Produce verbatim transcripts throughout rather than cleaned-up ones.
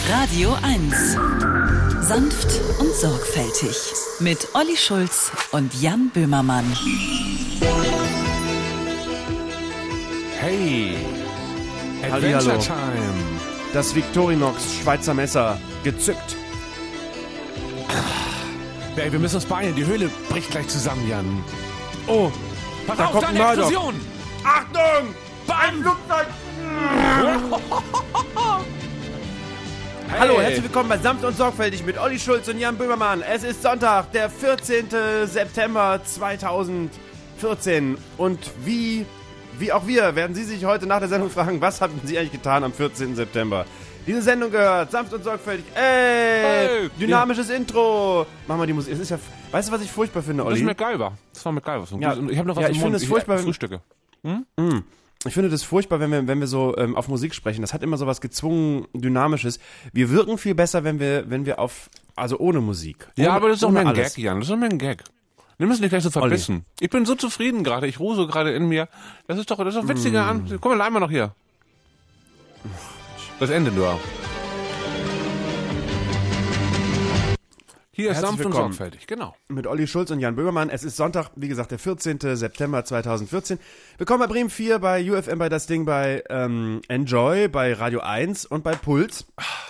Radio eins. Sanft und sorgfältig. Mit Olli Schulz und Jan Böhmermann. Hey, Hallihallo. Adventure Time. Das Victorinox Schweizer Messer gezückt. Hey, wir müssen uns beeilen. Die Höhle bricht gleich zusammen, Jan. Oh, Pass da auf, kommt da ein eine Murdoch. Explosion. Achtung! Bam! Flugzeug! Hey. Hallo, herzlich willkommen bei Sanft und Sorgfältig mit Olli Schulz und Jan Böhmermann. Es ist Sonntag, der vierzehnten September zweitausendvierzehn. Und wie, wie auch wir, werden Sie sich heute nach der Sendung fragen, was haben Sie eigentlich getan am vierzehnten September? Diese Sendung gehört Sanft und Sorgfältig. Ey, Hey. dynamisches Intro. Mach mal die Musik. Es ist ja, weißt du, was ich furchtbar finde, Das ist Olli? MacGyver. Das war MacGyver. So Ja, ich habe noch was ja, im ich Mund. finde es furchtbar, wenn- Frühstücke. Ich finde das furchtbar, wenn wir, wenn wir so ähm, auf Musik sprechen. Das hat immer so was gezwungen Dynamisches. Wir wirken viel besser, wenn wir, wenn wir auf, also ohne Musik. Ja, ohne, aber das ist doch ohne mehr ein alles. Gag, Jan. Das ist doch mehr ein Gag. Nimm es nicht gleich so verbissen. Ich bin so zufrieden gerade. Ich ruhe so gerade in mir. Das ist doch, das ist doch witziger Mm. an. Guck mal, einmal noch hier. Das Ende nur. Hier ist Herzlich sanft und willkommen. sorgfältig. Genau. Mit Olli Schulz und Jan Böhmermann. Es ist Sonntag, wie gesagt, der vierzehnten September zweitausendvierzehn. Willkommen bei Bremen vier, bei U F M, bei Das Ding, bei ähm, Enjoy, bei Radio eins und bei Puls.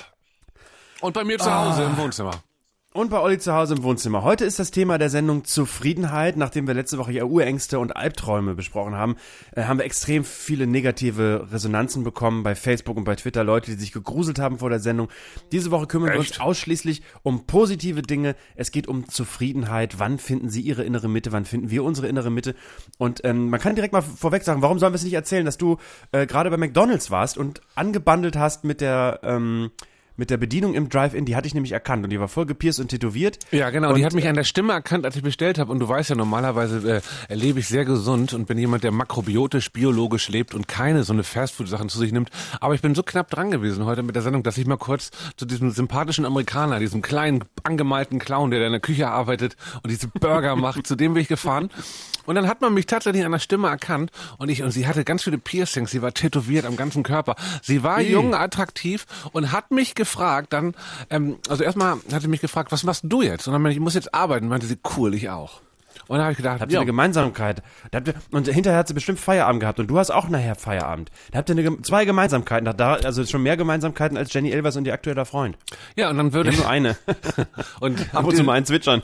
Und bei mir zu Hause im Wohnzimmer. Und bei Olli zu Hause im Wohnzimmer. Heute ist das Thema der Sendung Zufriedenheit. Nachdem wir letzte Woche ja Urängste und Albträume besprochen haben, äh, haben wir extrem viele negative Resonanzen bekommen bei Facebook und bei Twitter. Leute, die sich gegruselt haben vor der Sendung. Diese Woche kümmern wir uns Echt? ausschließlich um positive Dinge. Es geht um Zufriedenheit. Wann finden Sie Ihre innere Mitte? Wann finden wir unsere innere Mitte? Und ähm, man kann direkt mal vorweg sagen, warum sollen wir es nicht erzählen, dass du äh, gerade bei McDonald's warst und angebandelt hast mit der... Ähm, Mit der Bedienung im Drive-In, die hatte ich nämlich erkannt und die war voll gepierst und tätowiert. Ja, genau. Und, Die hat mich an der Stimme erkannt, als ich bestellt habe. Und du weißt ja, normalerweise äh, lebe ich sehr gesund und bin jemand, der makrobiotisch, biologisch lebt und keine so eine Fastfood-Sachen zu sich nimmt. Aber ich bin so knapp dran gewesen heute mit der Sendung, dass ich mal kurz zu diesem sympathischen Amerikaner, diesem kleinen, angemalten Clown, der da in der Küche arbeitet und diese Burger macht, zu dem bin ich gefahren. Und dann hat man mich tatsächlich an der Stimme erkannt und ich und sie hatte ganz viele Piercings, sie war tätowiert am ganzen Körper. Sie war Wie? jung, attraktiv und hat mich gefragt, dann, ähm, also erstmal hat sie mich gefragt, was machst du jetzt? Und dann meinte ich, ich muss jetzt arbeiten. Meinte sie, cool, ich auch. Und dann habe ich gedacht, Habt ihr ja, eine Gemeinsamkeit? Da habt ihr, und hinterher hat sie bestimmt Feierabend gehabt und du hast auch nachher Feierabend. Da habt ihr eine, Gem- zwei Gemeinsamkeiten. Da- Da, also schon mehr Gemeinsamkeiten als Jenny Elvers und ihr aktueller Freund. ja, und dann würde Wir haben nur eine. und Ab und zu mal ein Zwitschern.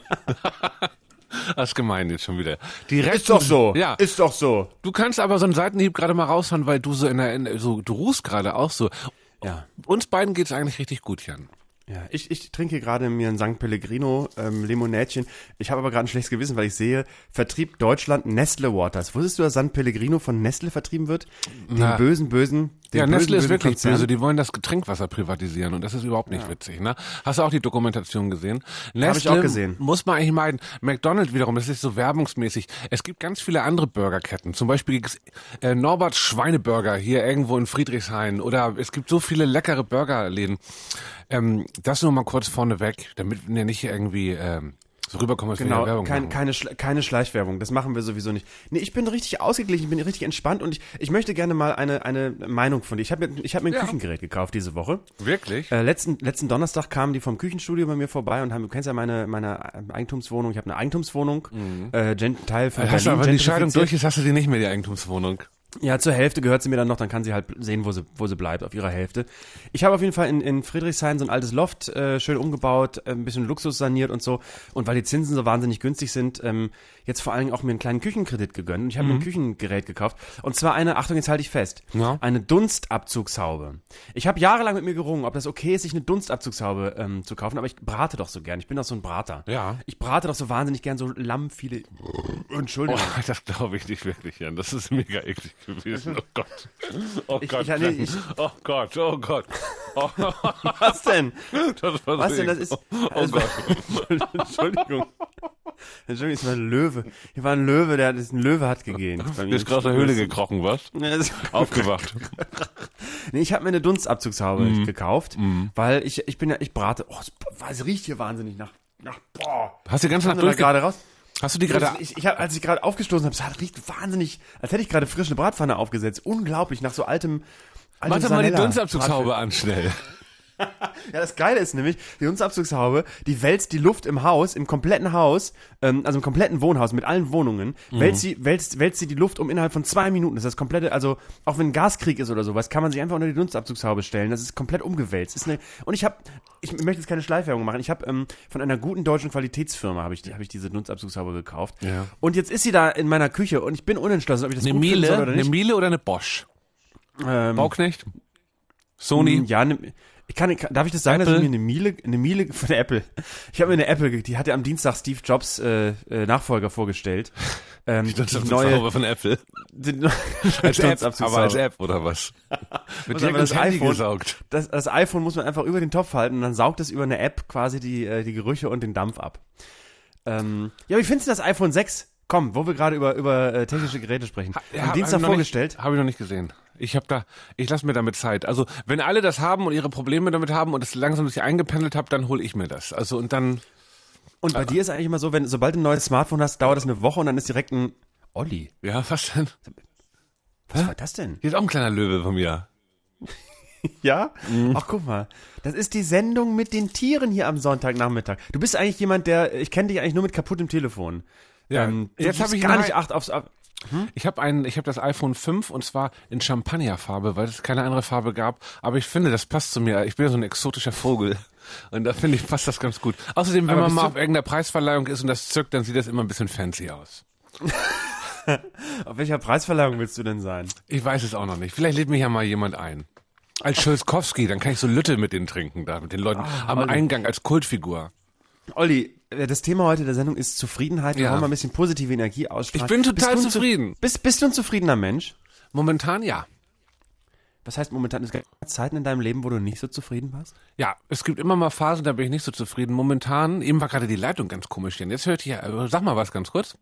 das ist gemein jetzt schon wieder. Direkt Ist doch so. Ja. Ist doch so. Du kannst aber so einen Seitenhieb gerade mal raushauen, weil du so in der, in, so, du ruhst gerade auch so. Ja. Uns beiden geht's eigentlich richtig gut, Jan. Ja, ich, ich trinke gerade mir ein Sankt Pellegrino ähm, Limonädchen. Ich habe aber gerade ein schlechtes Gewissen, weil ich sehe, Vertrieb Deutschland Nestle Waters. Wusstest du, dass Sankt Pellegrino von Nestle vertrieben wird? Den Na. bösen, bösen, den Ja, bösen, Nestle ist bösen wirklich Konzern. böse. Die wollen das Getrinkwasser privatisieren und das ist überhaupt nicht witzig. Ne? Hast du auch die Dokumentation gesehen? Nestle ich auch gesehen. Muss man eigentlich meiden. McDonald's wiederum, das ist so werbungsmäßig. Es gibt ganz viele andere Burgerketten. Zum Beispiel gibt's äh, Norberts Schweineburger hier irgendwo in Friedrichshain oder es gibt so viele leckere Burgerläden. Ähm, das nur mal kurz vorneweg, damit wir nicht irgendwie ähm, so rüberkommen, dass wir Genau, hier Werbung kein, machen. keine, Schle keine Schleichwerbung, das machen wir sowieso nicht. Nee, ich bin richtig ausgeglichen, ich bin richtig entspannt und ich, ich möchte gerne mal eine, eine Meinung von dir. Ich habe mir, ich hab mir ein Ja. Küchengerät gekauft diese Woche. Wirklich? Äh, letzten, letzten Donnerstag kamen die vom Küchenstudio bei mir vorbei und haben, du kennst ja meine, meine Eigentumswohnung, ich habe eine Eigentumswohnung, äh, Gen Teil von Hast du Berlin, aber die Scheidung gentrifiziert. durch ist, hast du die nicht mehr, die Eigentumswohnung. Ja, zur Hälfte gehört sie mir dann noch, dann kann sie halt sehen, wo sie, wo sie bleibt, auf ihrer Hälfte. Ich habe auf jeden Fall in, in Friedrichshain so ein altes Loft äh, schön umgebaut, äh, ein bisschen Luxus saniert und so. Und weil die Zinsen so wahnsinnig günstig sind, ähm, jetzt vor allen Dingen auch mir einen kleinen Küchenkredit gegönnt. Und ich habe mir ein Küchengerät gekauft. Und zwar eine, Achtung, jetzt halte ich fest, Ja. eine Dunstabzugshaube. Ich habe jahrelang mit mir gerungen, ob das okay ist, sich eine Dunstabzugshaube ähm, zu kaufen, aber ich brate doch so gern. Ich bin doch so ein Brater. Ja. Ich brate doch so wahnsinnig gern so Lammfilet. Entschuldigung. Oh, das glaube ich nicht wirklich, Jan. Das ist mega eklig gewesen. Oh Gott. Oh Ich- Gott. ich- nee, ich- oh Gott, oh Gott. Oh, Was denn? das war Was so denn? Das eklig. ist. Oh das Gott. war- Entschuldigung. Entschuldigung, es war ein Löwe. Hier war ein Löwe, der das ein Löwe hat gegähnt. Bei mir Der ist gerade aus der Höhle gekrochen, was? Ja, das- Aufgewacht. Nee, ich habe mir eine Dunstabzugshaube Mhm. gekauft, weil ich ich bin ja ich brate. Oh, es, es riecht hier wahnsinnig nach nach boah. Hast du die ganze Nacht Kam da durchge... gerade raus? Hast du die gerade... Ich, ich hab, als ich gerade aufgestoßen habe, es riecht wahnsinnig, als hätte ich gerade frisch eine Bratpfanne aufgesetzt. Unglaublich nach so altem altem Mach doch mal die Sanella- Dunstabzugshaube an, schnell. Ja, das Geile ist nämlich, die Nutzabzugshaube, die wälzt die Luft im Haus, im kompletten Haus, ähm, also im kompletten Wohnhaus mit allen Wohnungen, mhm. wälzt, sie, wälzt, wälzt sie die Luft um innerhalb von zwei Minuten. Das ist das komplette, also auch wenn ein Gaskrieg ist oder sowas, kann man sich einfach unter die Nutzabzugshaube stellen. Das ist komplett umgewälzt. Ist eine, und ich habe, ich möchte jetzt keine Schleichwerbung machen, ich habe ähm, von einer guten deutschen Qualitätsfirma habe ich, hab ich diese Nutzabzugshaube gekauft. Ja. Und jetzt ist sie da in meiner Küche und ich bin unentschlossen, ob ich das eine gut Miele, finde oder nicht. Eine Miele oder eine Bosch? Ähm, Bauknecht? Sony? Ja, ne, ich kann, darf ich das sagen, Apple? Dass ich mir eine Miele, eine Miele von der Apple, ich habe mir eine Apple, die hat ja am Dienstag Steve Jobs äh, äh, Nachfolger vorgestellt. Ähm, die die neue von Apple. Die, als App, aber als App oder was? Mit dir das Handy iPhone, gesaugt. Das, das iPhone muss man einfach über den Topf halten und dann saugt es über eine App quasi die, äh, die Gerüche und den Dampf ab. Ähm, ja, wie findest du das iPhone sechs? Komm, wo wir gerade über, über äh, technische Geräte sprechen. Ja, am Dienstag vorgestellt. Habe ich noch nicht gesehen. Ich habe da, ich lasse mir damit Zeit. Also wenn alle das haben und ihre Probleme damit haben und es langsam sich eingependelt habe, dann hole ich mir das. Also und dann. Und bei äh, dir ist eigentlich immer so, wenn sobald du ein neues Smartphone hast, dauert das eine Woche und dann ist direkt ein Olli. Ja, was denn? Was Hä? war das denn? Hier ist auch ein kleiner Löwe von mir. Ja? Mhm. Ach, guck mal. Das ist die Sendung mit den Tieren hier am Sonntagnachmittag. Du bist eigentlich jemand, der, ich kenne dich eigentlich nur mit kaputtem Telefon. Ja, ähm, jetzt habe ich gar nicht Acht aufs. Hm? Ich habe ein, ich habe das iPhone fünf und zwar in Champagnerfarbe, weil es keine andere Farbe gab. Aber ich finde, das passt zu mir. Ich bin ja so ein exotischer Vogel und da finde ich passt das ganz gut. Außerdem, wenn aber man mal auf irgendeiner Preisverleihung ist und das zückt, dann sieht das immer ein bisschen fancy aus. Auf welcher Preisverleihung willst du denn sein? Ich weiß es auch noch nicht. Vielleicht lädt mich ja mal jemand ein. Als Schulzkowski, dann kann ich so Lütte mit denen trinken da, mit den Leuten oh, am Olli. Eingang als Kultfigur. Olli, das Thema heute der Sendung ist Zufriedenheit. Wir ja. wollen mal ein bisschen positive Energie ausstrahlen. Ich bin total bist zufrieden. Zu, bist, bist du ein zufriedener Mensch? Momentan ja. Was heißt momentan? Es gab Zeiten in deinem Leben, wo du nicht so zufrieden warst? Ja, es gibt immer mal Phasen, da bin ich nicht so zufrieden. Momentan, eben war gerade die Leitung ganz komisch. Denn jetzt hört ich ja, sag mal was ganz kurz.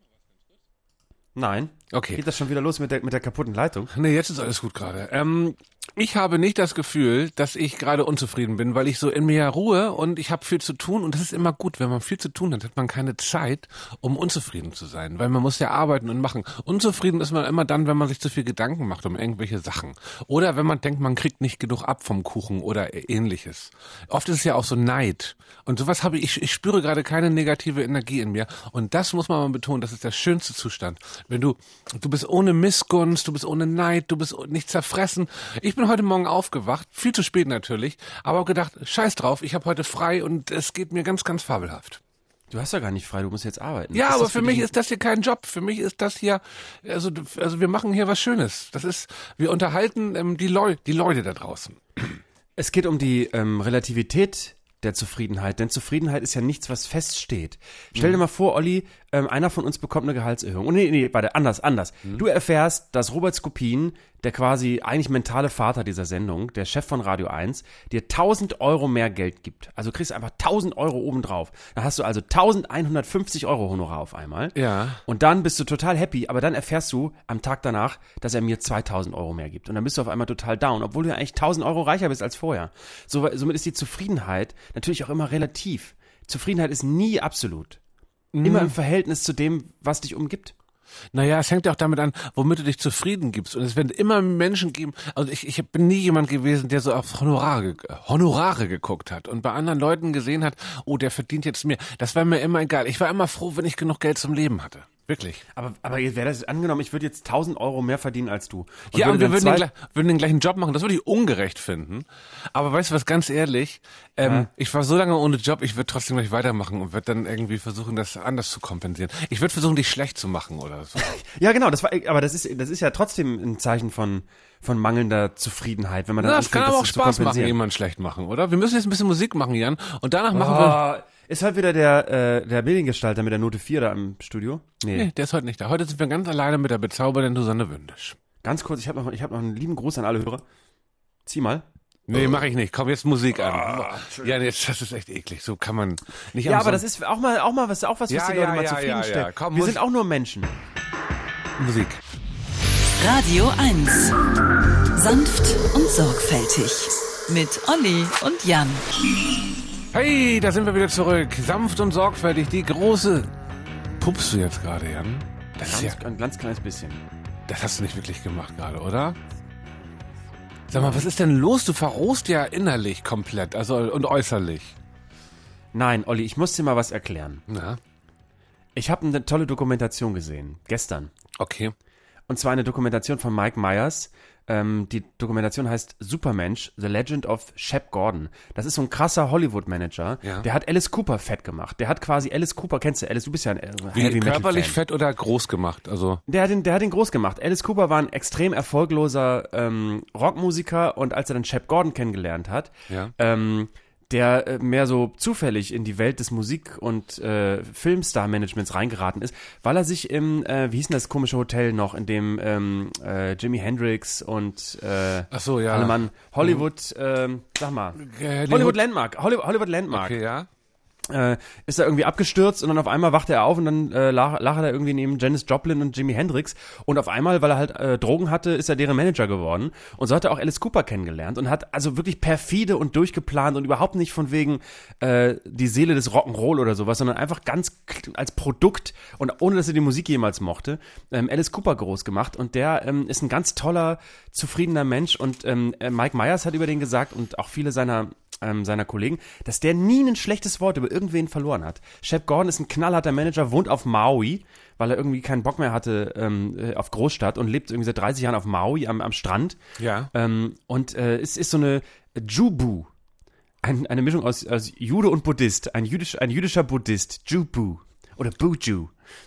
Nein. Okay. Geht das schon wieder los mit der, mit der kaputten Leitung? Nee, jetzt ist alles gut gerade. Ähm, ich habe nicht das Gefühl, dass ich gerade unzufrieden bin, weil ich so in mir ruhe und ich habe viel zu tun und das ist immer gut, wenn man viel zu tun hat, hat man keine Zeit, um unzufrieden zu sein, weil man muss ja arbeiten und machen. Unzufrieden ist man immer dann, wenn man sich zu viel Gedanken macht um irgendwelche Sachen oder wenn man denkt, man kriegt nicht genug ab vom Kuchen oder ähnliches. Oft ist es ja auch so Neid und sowas habe ich, ich spüre gerade keine negative Energie in mir und das muss man mal betonen, das ist der schönste Zustand. Wenn du, du bist ohne Missgunst, du bist ohne Neid, du bist nicht zerfressen. Ich bin heute Morgen aufgewacht, viel zu spät natürlich, aber habe gedacht, scheiß drauf, ich habe heute frei und es geht mir ganz, ganz fabelhaft. Du hast ja gar nicht frei, du musst jetzt arbeiten. Ja, ist aber für, für mich ist das hier kein Job. Für mich ist das hier, also, also wir machen hier was Schönes. Das ist, wir unterhalten ähm, die, Leu die Leute da draußen. Es geht um die ähm, Relativität der Zufriedenheit, denn Zufriedenheit ist ja nichts, was feststeht. Stell dir mhm. mal vor, Olli, ähm, einer von uns bekommt eine Gehaltserhöhung. Und nee, nee, warte, anders, anders. Mhm. Du erfährst, dass Robert Skopin, der quasi eigentlich mentale Vater dieser Sendung, der Chef von Radio eins, dir tausend Euro mehr Geld gibt. Also kriegst du einfach tausend Euro obendrauf. Dann hast du also eintausendeinhundertfünfzig Euro Honorar auf einmal. Ja. Und dann bist du total happy, aber dann erfährst du am Tag danach, dass er mir zweitausend Euro mehr gibt. Und dann bist du auf einmal total down, obwohl du ja eigentlich tausend Euro reicher bist als vorher. So, somit ist die Zufriedenheit natürlich auch immer relativ. Zufriedenheit ist nie absolut. Mhm. Immer im Verhältnis zu dem, was dich umgibt. Naja, es hängt ja auch damit an, womit du dich zufrieden gibst. Und es werden immer Menschen geben, also ich, ich bin nie jemand gewesen, der so auf Honorare, Honorare geguckt hat und bei anderen Leuten gesehen hat, oh, der verdient jetzt mehr. Das war mir immer egal. Ich war immer froh, wenn ich genug Geld zum Leben hatte. Wirklich. Aber, aber wäre das angenommen, ich würde jetzt tausend Euro mehr verdienen als du. Und ja, und wir würden den, würden den gleichen Job machen. Das würde ich ungerecht finden. Aber weißt du was, ganz ehrlich, ähm, ja. ich war so lange ohne Job, ich würde trotzdem gleich weitermachen und würde dann irgendwie versuchen, das anders zu kompensieren. Ich würde versuchen, dich schlecht zu machen oder so. Ja, genau, das war, aber das ist, das ist ja trotzdem ein Zeichen von, von mangelnder Zufriedenheit, wenn man dann Na, das kann aber auch Spaß machen, jemanden schlecht machen, oder? Wir müssen jetzt ein bisschen Musik machen, Jan, und danach machen oh. wir... Ist heute wieder der, äh, der Mediengestalter mit der Note vier da im Studio? Nee. nee, der ist heute nicht da. Heute sind wir ganz alleine mit der bezaubernden Susanne Wündisch. Ganz kurz, ich habe noch, ich hab noch einen lieben Gruß an alle Hörer. Zieh mal. Nee, mach ich nicht. Komm, jetzt Musik an. Oh, ja, jetzt, das ist echt eklig. So kann man nicht. Ja, aber so das ist auch mal, auch mal was, auch was, was ja, die Leute ja, mal ja, zufriedenstellt. Ja, ja. Komm, wir sind auch nur Menschen. Musik. Radio eins. Sanft und sorgfältig. Mit Olli und Jan. Hey, da sind wir wieder zurück. Sanft und sorgfältig. Die große... Pupst du jetzt gerade, Jan? Das ganz, ist ja... Ein ganz kleines bisschen. Das hast du nicht wirklich gemacht gerade, oder? Sag mal, was ist denn los? Du verrohst ja innerlich komplett, also und äußerlich. Nein, Olli, ich muss dir mal was erklären. Na? Ich habe eine tolle Dokumentation gesehen, gestern. Okay. Und zwar eine Dokumentation von Mike Myers. Ähm, die Dokumentation heißt Supermensch, The Legend of Shep Gordon. Das ist so ein krasser Hollywood-Manager. Ja. Der hat Alice Cooper fett gemacht. Der hat quasi Alice Cooper, kennst du Alice? Du bist ja ein äh, Wie Heavy Metal körperlich Fan. fett oder groß gemacht? Also Der hat, ihn, der hat ihn groß gemacht. Alice Cooper war ein extrem erfolgloser ähm, Rockmusiker und als er dann Shep Gordon kennengelernt hat, Ja. ähm, der äh, mehr so zufällig in die Welt des Musik- und äh, Filmstar-Managements reingeraten ist, weil er sich im, äh, wie hieß denn das komische Hotel noch, in dem ähm, äh, Jimi Hendrix und äh, Ach so, ja. alle Mann, Hollywood, ähm, sag mal, Äh, die Hollywood Hot- Landmark, Hollywood, Hollywood Landmark. Okay, ja. Äh, ist er irgendwie abgestürzt und dann auf einmal wachte er auf und dann äh, lag, lag er da irgendwie neben Janis Joplin und Jimi Hendrix und auf einmal, weil er halt äh, Drogen hatte, ist er deren Manager geworden und so hat er auch Alice Cooper kennengelernt und hat also wirklich perfide und durchgeplant und überhaupt nicht von wegen äh, die Seele des Rock'n'Roll oder sowas, sondern einfach ganz k- als Produkt und ohne, dass er die Musik jemals mochte, ähm, Alice Cooper groß gemacht und der ähm, ist ein ganz toller, zufriedener Mensch und ähm, äh, Mike Myers hat über den gesagt und auch viele seiner Ähm, seiner Kollegen, dass der nie ein schlechtes Wort über irgendwen verloren hat. Shep Gordon ist ein knallharter Manager, wohnt auf Maui, weil er irgendwie keinen Bock mehr hatte ähm, äh, auf Großstadt und lebt irgendwie seit dreißig Jahren auf Maui am, am Strand. Ja. Ähm, und äh, es ist so eine Jubu, ein, eine Mischung aus, aus Jude und Buddhist, ein, jüdisch, ein jüdischer Buddhist, Jubu oder Buju.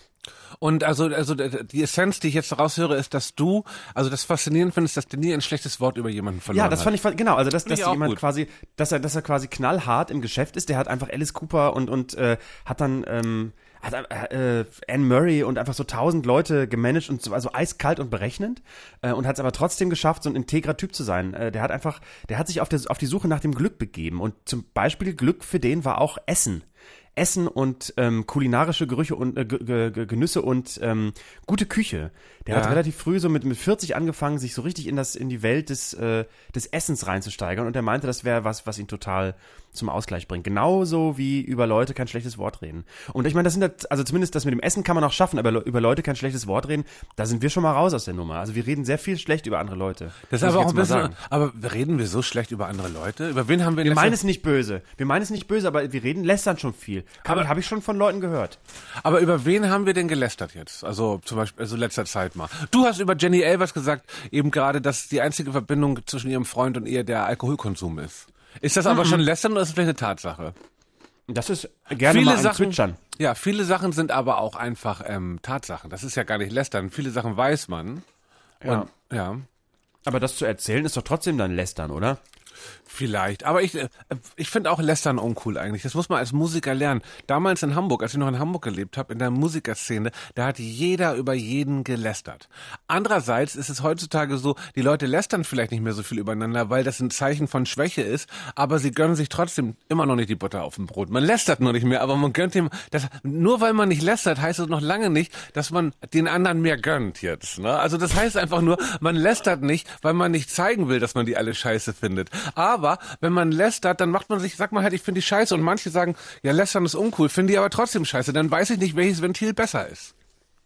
Und also, also die Essenz, die ich jetzt raushöre, ist, dass du, also das faszinierend findest, dass der nie ein schlechtes Wort über jemanden verloren Ja, das hat. fand ich, fa- genau, also dass, Finde dass ich auch jemand gut. quasi, dass er, dass er quasi knallhart im Geschäft ist, der hat einfach Alice Cooper und, und äh, hat dann, ähm, hat äh, Anne Murray und einfach so tausend Leute gemanagt und so, also eiskalt und berechnend äh, und hat es aber trotzdem geschafft, so ein integrer Typ zu sein. Äh, der hat einfach, der hat sich auf, der, auf die Suche nach dem Glück begeben und zum Beispiel Glück für den war auch Essen. Essen und ähm, kulinarische Gerüche und äh, G- G- Genüsse und ähm, gute Küche. Der Ja. hat relativ früh so mit, mit vierzig angefangen, sich so richtig in das in die Welt des äh, des Essens reinzusteigern und er meinte, das wäre was, was ihn total zum Ausgleich bringt. Genauso wie über Leute kein schlechtes Wort reden. Und ich meine, das sind das, also zumindest das mit dem Essen kann man auch schaffen, aber le- über Leute kein schlechtes Wort reden, da sind wir schon mal raus aus der Nummer. Also wir reden sehr viel schlecht über andere Leute. Das ist Muss aber ich auch ein jetzt mal bisschen, sagen. aber reden wir so schlecht über andere Leute? Über wen haben wir Wir letzte- meinen es nicht böse. Wir meinen es nicht böse, aber wir reden lästern schon viel. Aber- Aber habe ich schon von Leuten gehört. Aber über wen haben wir denn gelästert jetzt? Also zum Beispiel, also letzter Zeit mal. Du hast über Jenny Elvers gesagt, eben gerade, dass die einzige Verbindung zwischen ihrem Freund und ihr der Alkoholkonsum ist. Ist das aber schon lästern oder ist das vielleicht eine Tatsache? Das ist gerne Viele mal ein Sachen, Zwitschern. ja, viele Sachen sind aber auch einfach ähm, Tatsachen. Das ist ja gar nicht lästern. Viele Sachen weiß man. Ja. Und, ja. Aber das zu erzählen ist doch trotzdem dann lästern, oder? Vielleicht, aber ich, äh, ich finde auch Lästern uncool eigentlich. Das muss man als Musiker lernen. Damals in Hamburg, als ich noch in Hamburg gelebt habe, in der Musikerszene, da hat jeder über jeden gelästert. Andererseits ist es heutzutage so, die Leute lästern vielleicht nicht mehr so viel übereinander, weil das ein Zeichen von Schwäche ist, aber sie gönnen sich trotzdem immer noch nicht die Butter auf dem Brot. Man lästert nur nicht mehr, aber man gönnt dem, das, nur weil man nicht lästert, heißt es noch lange nicht, dass man den anderen mehr gönnt jetzt. Ne? Also das heißt einfach nur, man lästert nicht, weil man nicht zeigen will, dass man die alle scheiße findet. Aber wenn man lästert, dann macht man sich, sagt man halt, ich finde die scheiße und manche sagen, ja, lästern ist uncool, finde die aber trotzdem scheiße. Dann weiß ich nicht, welches Ventil besser ist.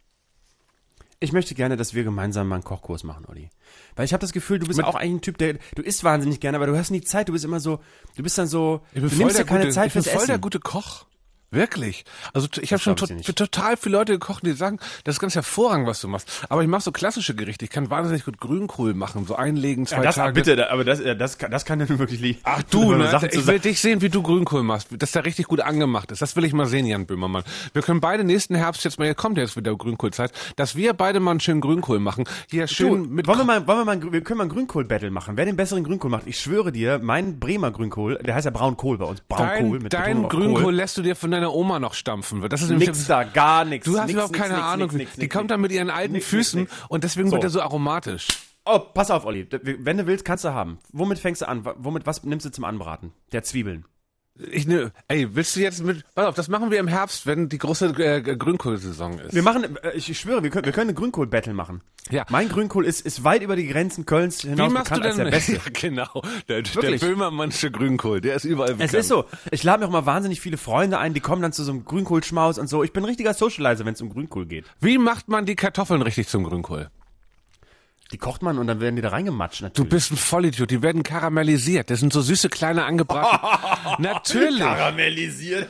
Ich möchte gerne, dass wir gemeinsam mal einen Kochkurs machen, Olli. Weil ich habe das Gefühl, du bist Mit- auch eigentlich ein Typ, der, du isst wahnsinnig gerne, aber du hast nie Zeit, du bist immer so, du bist dann so, Ich bin du voll nimmst der dir keine gute, Zeit ich bin fürs voll der Essen. gute Koch. Wirklich. Also t- ich habe schon glaub ich to dir nicht. für total viele Leute gekocht, die sagen, das ist ganz hervorragend, was du machst. Aber ich mache so klassische Gerichte. Ich kann wahnsinnig gut Grünkohl machen, so einlegen, zwei Ja, das, Tage. bitte, da- aber das, ja, das, kann- das kann ja nun wirklich liegen. Ach du, ne? Sachen zu Ich will sagen. dich sehen, wie du Grünkohl machst, dass der richtig gut angemacht ist. Das will ich mal sehen, Jan Böhmermann. Wir können beide nächsten Herbst jetzt mal, jetzt kommt jetzt wieder Grünkohlzeit, dass wir beide mal einen schönen Grünkohl machen. Hier schön Du, mit wollen wir mal, wollen wir mal, ein- wir können mal ein Grünkohl-Battle machen. Wer den besseren Grünkohl macht, ich schwöre dir, mein Bremer Grünkohl, der heißt ja Braunkohl bei uns. Braunkohl dein, mit dein Betonung auf Grünkohl Kohl. lässt du dir von deiner Oma noch stampfen. Das ist nämlich Nix da, gar nichts. Du hast nix, überhaupt nix, keine nix, Ahnung. nix, nix, die nix, kommt nix. dann mit ihren alten Nix, Füßen nix, nix. und deswegen So. wird er so aromatisch. Oh, pass auf, Olli. Wenn du willst, kannst du haben. Womit fängst du an? Womit, was nimmst du zum Anbraten? Der Zwiebeln. Ich ne, ey, willst du jetzt mit, pass auf, das machen wir im Herbst, wenn die große äh, Grünkohlsaison ist. Wir machen, äh, ich schwöre, wir können, wir können eine Grünkohl-Battle machen. Ja. Mein Grünkohl ist, ist weit über die Grenzen Kölns hinaus Wie machst du bekannt als denn? der Beste. Ja, genau, der, der Wirklich. Böhmermannsche Grünkohl, der ist überall bekannt. Es ist so. Ich lade mir auch mal wahnsinnig viele Freunde ein, die kommen dann zu so einem Grünkohlschmaus und so. Ich bin ein richtiger Socializer, wenn es um Grünkohl geht. Wie macht man die Kartoffeln richtig zum Grünkohl? Die kocht man und dann werden die da reingematscht, natürlich. Du bist ein Vollidiot, die werden karamellisiert. Das sind so süße kleine angebraten. Natürlich. Karamellisiert.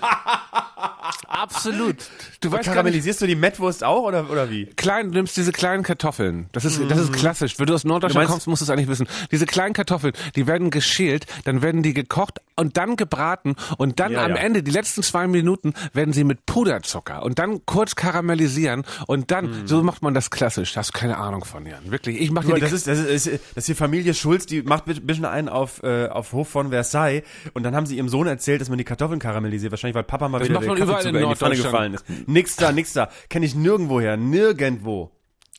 Absolut. Du weißt Karamellisierst du die Mettwurst auch oder, oder wie? Klein, du nimmst diese kleinen Kartoffeln. Das ist, das ist klassisch. Wenn du aus Norddeutschland kommst, musst du es eigentlich wissen. Diese kleinen Kartoffeln, die werden geschält, dann werden die gekocht und dann gebraten und dann Ja, am ja. Ende, die letzten zwei Minuten, werden sie mit Puderzucker und dann kurz karamellisieren und dann, so macht man das klassisch. Da hast du keine Ahnung von, Jan. Wirklich. Ich mach dir die Das ist, das ist, das ist die Familie Schulz, die macht ein bisschen einen auf, äh, auf Hof von Versailles und dann haben sie ihrem Sohn erzählt, dass man die Kartoffeln karamellisiert. Wahrscheinlich, weil Papa mal Das wieder macht der man überall Kaffeezucker in in die Pfanne Norddeutschland. gefallen ist. Nix da, nix da. Kenn ich nirgendwo her. Nirgendwo.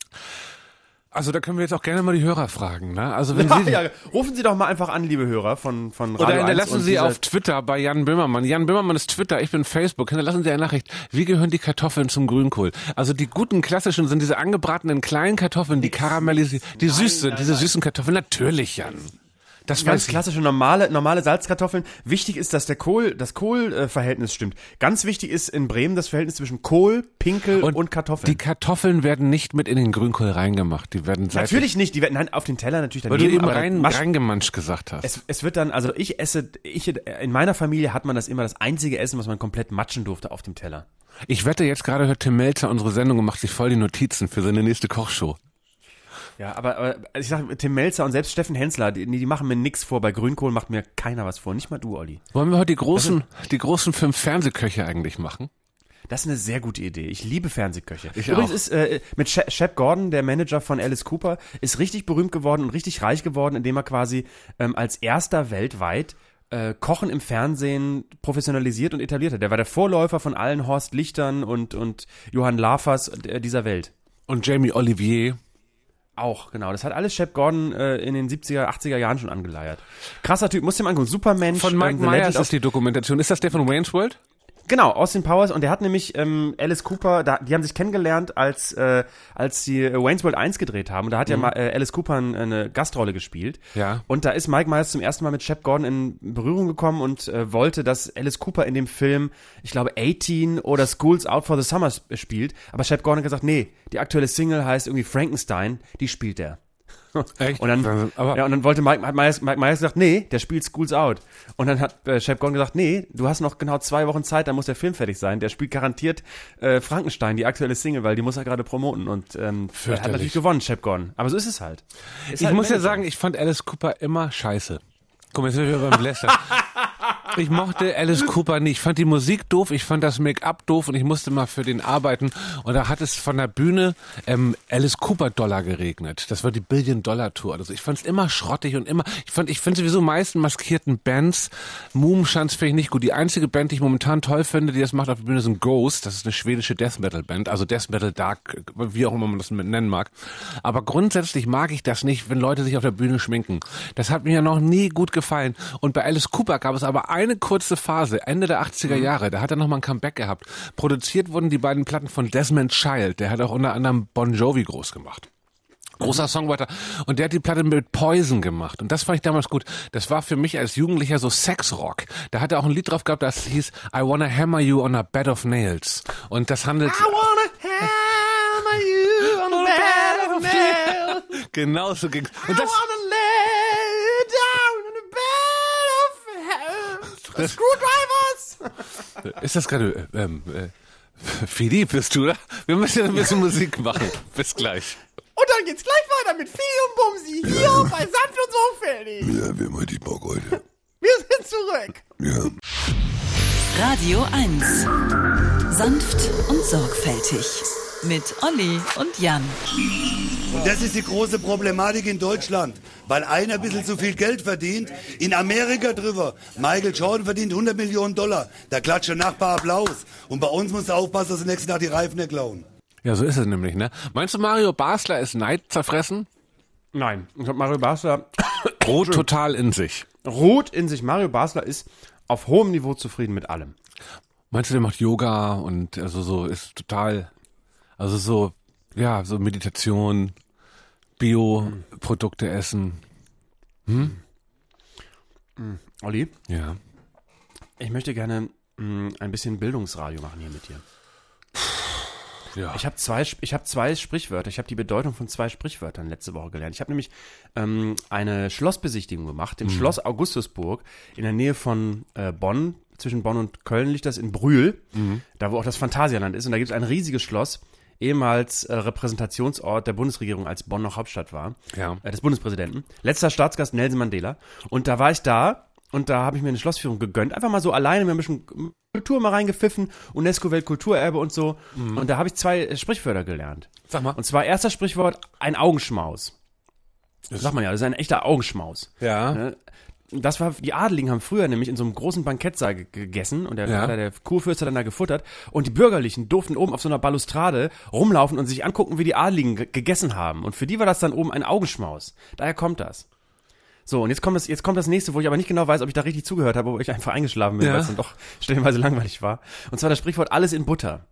Also da können wir jetzt auch gerne mal die Hörer fragen, ne? Also wenn Ja, Sie ja, rufen Sie doch mal einfach an, liebe Hörer von, von Radio oder eins hinterlassen und Sie dieser- auf Twitter bei Jan Böhmermann. Jan Böhmermann ist Twitter, ich bin Facebook. Hinterlassen Sie eine Nachricht. Wie gehören die Kartoffeln zum Grünkohl? Also die guten klassischen sind diese angebratenen kleinen Kartoffeln, die karamellisiert, die süß sind, diese süßen Kartoffeln. Natürlich, Jan. Das Ganz weiß ich. klassische normale normale Salzkartoffeln. Wichtig ist, dass der Kohl, das Kohlverhältnis stimmt. Ganz wichtig ist in Bremen das Verhältnis zwischen Kohl, Pinkel und, Kartoffeln. Die Kartoffeln werden nicht mit in den Grünkohl reingemacht. Die werden seitlich. Natürlich nicht, die werden nein, auf den Teller natürlich Weil du daneben, eben aber rein, Masch- reingemanscht gesagt hast. Es, es wird dann, also ich esse, ich, in meiner Familie hat man das immer das einzige Essen, was man komplett matschen durfte auf dem Teller. Ich wette, jetzt gerade hört Tim Melzer unsere Sendung und macht sich voll die Notizen für seine nächste Kochshow. Ja, aber, aber ich sag, Tim Melzer und selbst Steffen Hensler, die, die machen mir nix vor. Bei Grünkohl macht mir keiner was vor. Nicht mal du, Olli. Wollen wir heute die großen, die großen fünf Fernsehköche eigentlich machen? Das ist eine sehr gute Idee. Ich liebe Fernsehköche. Ich Übrigens auch. ist äh, mit Shep, Shep Gordon, der Manager von Alice Cooper, ist richtig berühmt geworden und richtig reich geworden, indem er quasi ähm, als erster weltweit äh, Kochen im Fernsehen professionalisiert und etabliert hat. Der war der Vorläufer von allen Horst Lichtern und, und Johann Lafers äh, dieser Welt. Und Jamie Olivier. Auch, genau. Das hat alles Shep Gordon äh, in den siebziger, achtziger Jahren schon angeleiert. Krasser Typ, musst du dir mal angucken. Supermensch. Von Mike ähm, The Myers Legend of- ist die Dokumentation. Ist das der von Wayne's World? Genau, Austin Powers, und der hat nämlich ähm, Alice Cooper, da, die haben sich kennengelernt, als äh, als die äh, Wayne's World eins gedreht haben, und da hat ja mal, äh, Alice Cooper ein, eine Gastrolle gespielt. Ja. Und da ist Mike Myers zum ersten Mal mit Shep Gordon in Berührung gekommen und äh, wollte, dass Alice Cooper in dem Film, ich glaube, achtzehn oder School's Out for the Summer sp- spielt, aber Shep Gordon hat gesagt, nee, die aktuelle Single heißt irgendwie Frankenstein, die spielt er. Echt? Und dann, Aber- ja, und dann wollte Mike, hat Myers, Mike Myers gesagt, nee, der spielt Schools Out. Und dann hat äh, Shep Gordon gesagt, nee, du hast noch genau zwei Wochen Zeit, dann muss der Film fertig sein. Der spielt garantiert äh, Frankenstein, die aktuelle Single, weil die muss er gerade promoten. Und ähm, er hat natürlich gewonnen, Shep Gordon. Aber so ist es halt. Ist Ich halt muss ja Manager. sagen, ich fand Alice Cooper immer scheiße. Guck mal, jetzt sind wir beim Lästern. Ich mochte Alice Cooper nicht. Ich fand die Musik doof, ich fand das Make-up doof und ich musste mal für den arbeiten. Und da hat es von der Bühne ähm, Alice Cooper Dollar geregnet. Das war die Billion-Dollar-Tour. Also ich fand es immer schrottig und immer, ich fand, ich finde sowieso meisten maskierten Bands, Moonshans finde ich nicht gut. Die einzige Band, die ich momentan toll finde, die das macht auf der Bühne, sind Ghost. Das ist eine schwedische Death-Metal-Band. Also Death Metal Dark, wie auch immer man das nennen mag. Aber grundsätzlich mag ich das nicht, wenn Leute sich auf der Bühne schminken. Das hat mir ja noch nie gut gefallen. Und bei Alice Cooper gab es aber eine kurze Phase, Ende der achtziger Jahre, da hat er nochmal ein Comeback gehabt. Produziert wurden die beiden Platten von Desmond Child, der hat auch unter anderem Bon Jovi groß gemacht. Großer Songwriter. Und der hat die Platte mit Poison gemacht. Und das fand ich damals gut. Das war für mich als Jugendlicher so Sexrock. Da hat er auch ein Lied drauf gehabt, das hieß I Wanna Hammer You on a Bed of Nails. Und das handelt... I wanna hammer you on the bed of nails. Genau so ging's. Und das, I wanna lay you down on the bed of Das- screwdrivers. ist das gerade... Äh, ähm, äh, Fidi, bist du da? Wir müssen ja ein bisschen Musik machen. Bis gleich. Und dann geht's gleich weiter mit Fidi und Bumsi hier bei Sanft und Sorgfältig. Ja, wir haben die Bock heute. Wir sind zurück. Ja. Radio eins. Sanft und sorgfältig. Mit Olli und Jan. Und das ist die große Problematik in Deutschland, weil einer ein bisschen zu viel Geld verdient. In Amerika drüber. Michael Jordan verdient hundert Millionen Dollar. Da klatscht der Nachbar Applaus. Und bei uns musst du aufpassen, dass du nächsten Tag die Reifen nicht klauen. Ja, so ist es nämlich, ne? Meinst du, Mario Basler ist Neid zerfressen? Nein, ich glaube, Mario Basler Rot total in sich. ruht in sich. Mario Basler ist auf hohem Niveau zufrieden mit allem. Meinst du, der macht Yoga und also so ist total, also so, ja, so Meditation, Bio-Produkte essen. Olli, Ja. ich möchte gerne mh, ein bisschen Bildungsradio machen hier mit dir. Ja. Ich habe zwei, ich hab zwei Sprichwörter. Ich habe die Bedeutung von zwei Sprichwörtern letzte Woche gelernt. Ich habe nämlich ähm, eine Schlossbesichtigung gemacht, im mhm. Schloss Augustusburg in der Nähe von äh, Bonn. Zwischen Bonn und Köln liegt das in Brühl, mhm. da wo auch das Phantasialand ist. Und da gibt es ein riesiges Schloss, ehemals äh, Repräsentationsort der Bundesregierung, als Bonn noch Hauptstadt war, ja. äh, des Bundespräsidenten. Letzter Staatsgast Nelson Mandela. Und da war ich da. Und da habe ich mir eine Schlossführung gegönnt. Einfach mal so alleine, mir ein bisschen Kultur mal reingepfiffen. UNESCO-Weltkulturerbe und so. Mhm. Und da habe ich zwei Sprichwörter gelernt. Sag mal. Und zwar erster Sprichwort, ein Augenschmaus. Das sagt man ja, das ist ein echter Augenschmaus. Ja. Das war, die Adeligen haben früher nämlich in so einem großen Bankettsaal gegessen. Und der, ja. der Kurfürst hat dann da gefuttert. Und die Bürgerlichen durften oben auf so einer Balustrade rumlaufen und sich angucken, wie die Adeligen ge- gegessen haben. Und für die war das dann oben ein Augenschmaus. Daher kommt das. So, und jetzt kommt das, jetzt kommt das nächste, wo ich aber nicht genau weiß, ob ich da richtig zugehört habe, wo ich einfach eingeschlafen bin, ja. weil es dann doch stellenweise langweilig war. Und zwar das Sprichwort alles in Butter.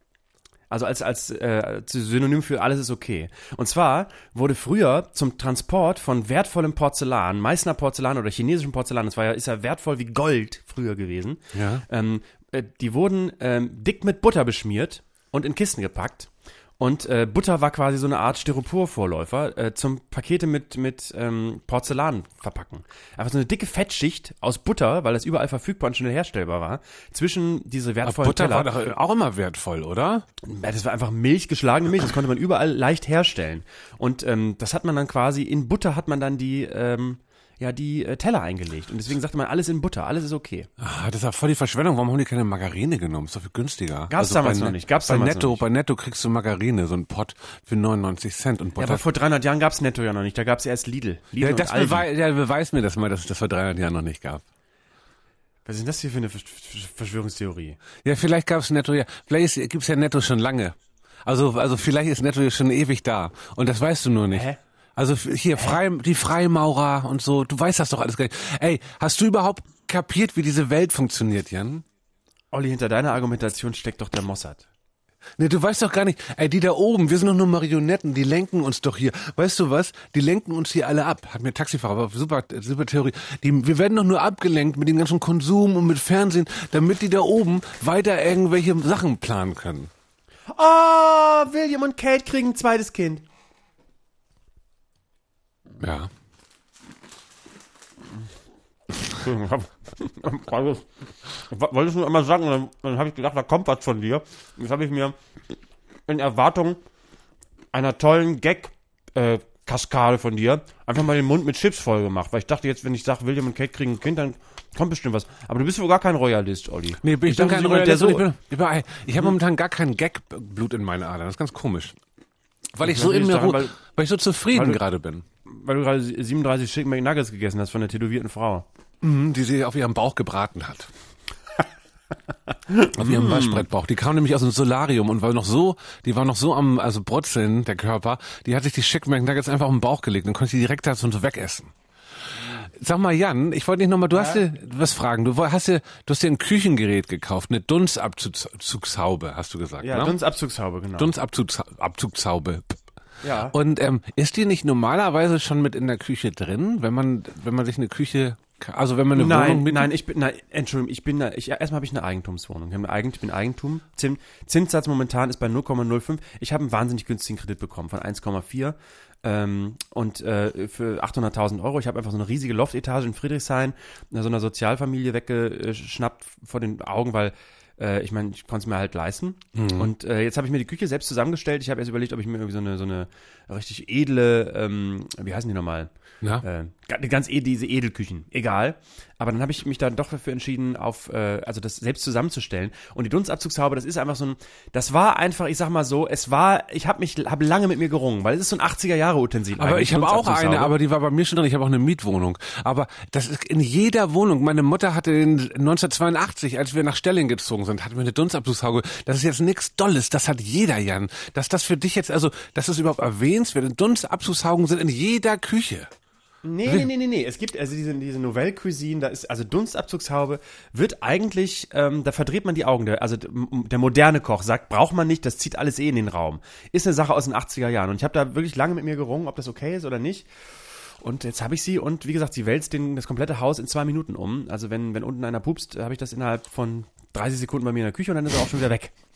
Also als, als äh, Synonym für alles ist okay. Und zwar wurde früher zum Transport von wertvollem Porzellan, Meißner Porzellan oder chinesischem Porzellan, das war ja, ist ja wertvoll wie Gold früher gewesen, ja. ähm, äh, die wurden ähm, dick mit Butter beschmiert und in Kisten gepackt. Und äh, Butter war quasi so eine Art Styropor-Vorläufer äh, zum Pakete mit mit ähm, Porzellan verpacken. Einfach so eine dicke Fettschicht aus Butter, weil das überall verfügbar und schnell herstellbar war, zwischen diese wertvollen Aber Butter Teller. war doch auch immer wertvoll, oder? Ja, das war einfach Milch, geschlagene Milch, das konnte man überall leicht herstellen. Und ähm, das hat man dann quasi, in Butter hat man dann die ähm, ja die äh, Teller eingelegt. Und deswegen sagte man, alles in Butter, alles ist okay. Ah, das ist ja voll die Verschwendung. Warum haben die keine Margarine genommen? Ist doch viel günstiger. Gab's damals noch nicht. Gab's bei damals Netto, noch nicht. Bei Netto kriegst du Margarine, so ein Pott für neunundneunzig Cent. Und Ja, Butter. aber vor dreihundert Jahren gab's Netto ja noch nicht, da gab's erst Lidl. Lidl ja, und das Aldi. bewei ja, beweist mir das mal, dass es das vor dreihundert Jahren noch nicht gab. Was ist denn das hier für eine Versch- Versch- Verschwörungstheorie? Ja, vielleicht gab's Netto ja. Vielleicht gibt's ja Netto schon lange. Also, also vielleicht ist Netto ja schon ewig da. Und das weißt du nur nicht. Hä? Also hier Frei, die Freimaurer und so, du weißt das doch alles gar nicht. Ey, hast du überhaupt kapiert, wie diese Welt funktioniert, Jan? Olli, hinter deiner Argumentation steckt doch der Mossad. Nee, du weißt doch gar nicht, ey, die da oben, wir sind doch nur Marionetten, die lenken uns doch hier. Weißt du was? Die lenken uns hier alle ab. Hat mir Taxifahrer, aber super, super Theorie. Die, wir werden doch nur abgelenkt mit dem ganzen Konsum und mit Fernsehen, damit die da oben weiter irgendwelche Sachen planen können. Oh, William und Kate kriegen ein zweites Kind. Ja. Wolltest du einmal sagen, dann, dann habe ich gedacht, da kommt was von dir. Jetzt habe ich mir in Erwartung einer tollen Gag-Kaskade von dir einfach mal den Mund mit Chips voll gemacht, weil ich dachte jetzt, wenn ich sage, William und Kate kriegen ein Kind, dann kommt bestimmt was. Aber du bist wohl gar kein Royalist, Olli. Nee, ich, ich bin kein jemand, der Royalist. so- Ich, bin, ich, bin, ich habe momentan gar kein Gag-Blut in meinen Adern. Das ist ganz komisch. Weil ich so in mir, daran, ru- weil- weil ich so zufrieden weil du- gerade bin. Weil du gerade siebenunddreißig Chicken McNuggets gegessen hast von der tätowierten Frau. Mhm, die sie auf ihrem Bauch gebraten hat. Auf ihrem Waschbrettbauch. Die kam nämlich aus dem Solarium und war noch so, die war noch so am, also brutzeln, der Körper, die hat sich die Chicken McNuggets einfach auf den Bauch gelegt und konnte die direkt da so wegessen. Sag mal, Jan, ich wollte dich nochmal, du hast dir was fragen, du woll- hast dir, du hast dir ein Küchengerät gekauft, eine Dunstabzugshaube, hast du gesagt, Ja, ne? Dunstabzugshaube, genau. Dunstabzugshaube. ja. Und ähm, ist die nicht normalerweise schon mit in der Küche drin, wenn man, wenn man sich eine Küche, also wenn man eine Wohnung Nein, mit... nein, ich bin, nein, Entschuldigung, ich bin, da- ich, erstmal habe ich eine Eigentumswohnung. Ich, habe eine Eigen, ich bin Eigentum. Zins, Zinssatz momentan ist bei null Komma null fünf. Ich habe einen wahnsinnig günstigen Kredit bekommen von eins Komma vier ähm, und äh, für achthunderttausend Euro. Ich habe einfach so eine riesige Loftetage in Friedrichshain, so einer Sozialfamilie weggeschnappt vor den Augen, weil äh, ich meine, ich konnte es mir halt leisten. Mhm. Und äh, jetzt habe ich mir die Küche selbst zusammengestellt. Ich habe erst überlegt, ob ich mir irgendwie so eine, so eine richtig edle, ähm, wie heißen die nochmal? Ja. Äh, ga- ganz eh diese Edelküchen, egal. Aber dann habe ich mich dann doch dafür entschieden, auf äh, also das selbst zusammenzustellen. Und die Dunstabzugshaube, das ist einfach so ein, das war einfach, ich sag mal so, es war, ich habe mich, habe lange mit mir gerungen, weil es ist so ein achtziger Jahre Utensil. Aber eigentlich, ich habe auch Dunstabzugshaube. eine, aber die war bei mir schon drin. Ich habe auch eine Mietwohnung. Aber das ist in jeder Wohnung. Meine Mutter hatte in neunzehnhundertzweiundachtzig, als wir nach Stelling gezogen sind, hatten wir eine Dunstabzugshaube. Das ist jetzt nichts Dolles. Das hat jeder, Jan. Dass das für dich jetzt, also, dass das überhaupt erwähnenswert. Dunstabzugshauben sind in jeder Küche. Nee, nee, nee, nee, nee. Es gibt also diese, diese Nouvelle Cuisine, da ist, also Dunstabzugshaube wird eigentlich, ähm, da verdreht man die Augen. Der, also der moderne Koch sagt, braucht man nicht, das zieht alles eh in den Raum. Ist eine Sache aus den achtziger Jahren. Und ich habe da wirklich lange mit mir gerungen, ob das okay ist oder nicht. Und jetzt habe ich sie und wie gesagt, sie wälzt den, das komplette Haus in zwei Minuten um. Also wenn, wenn unten einer pupst, habe ich das innerhalb von dreißig Sekunden bei mir in der Küche und dann ist er auch schon wieder weg.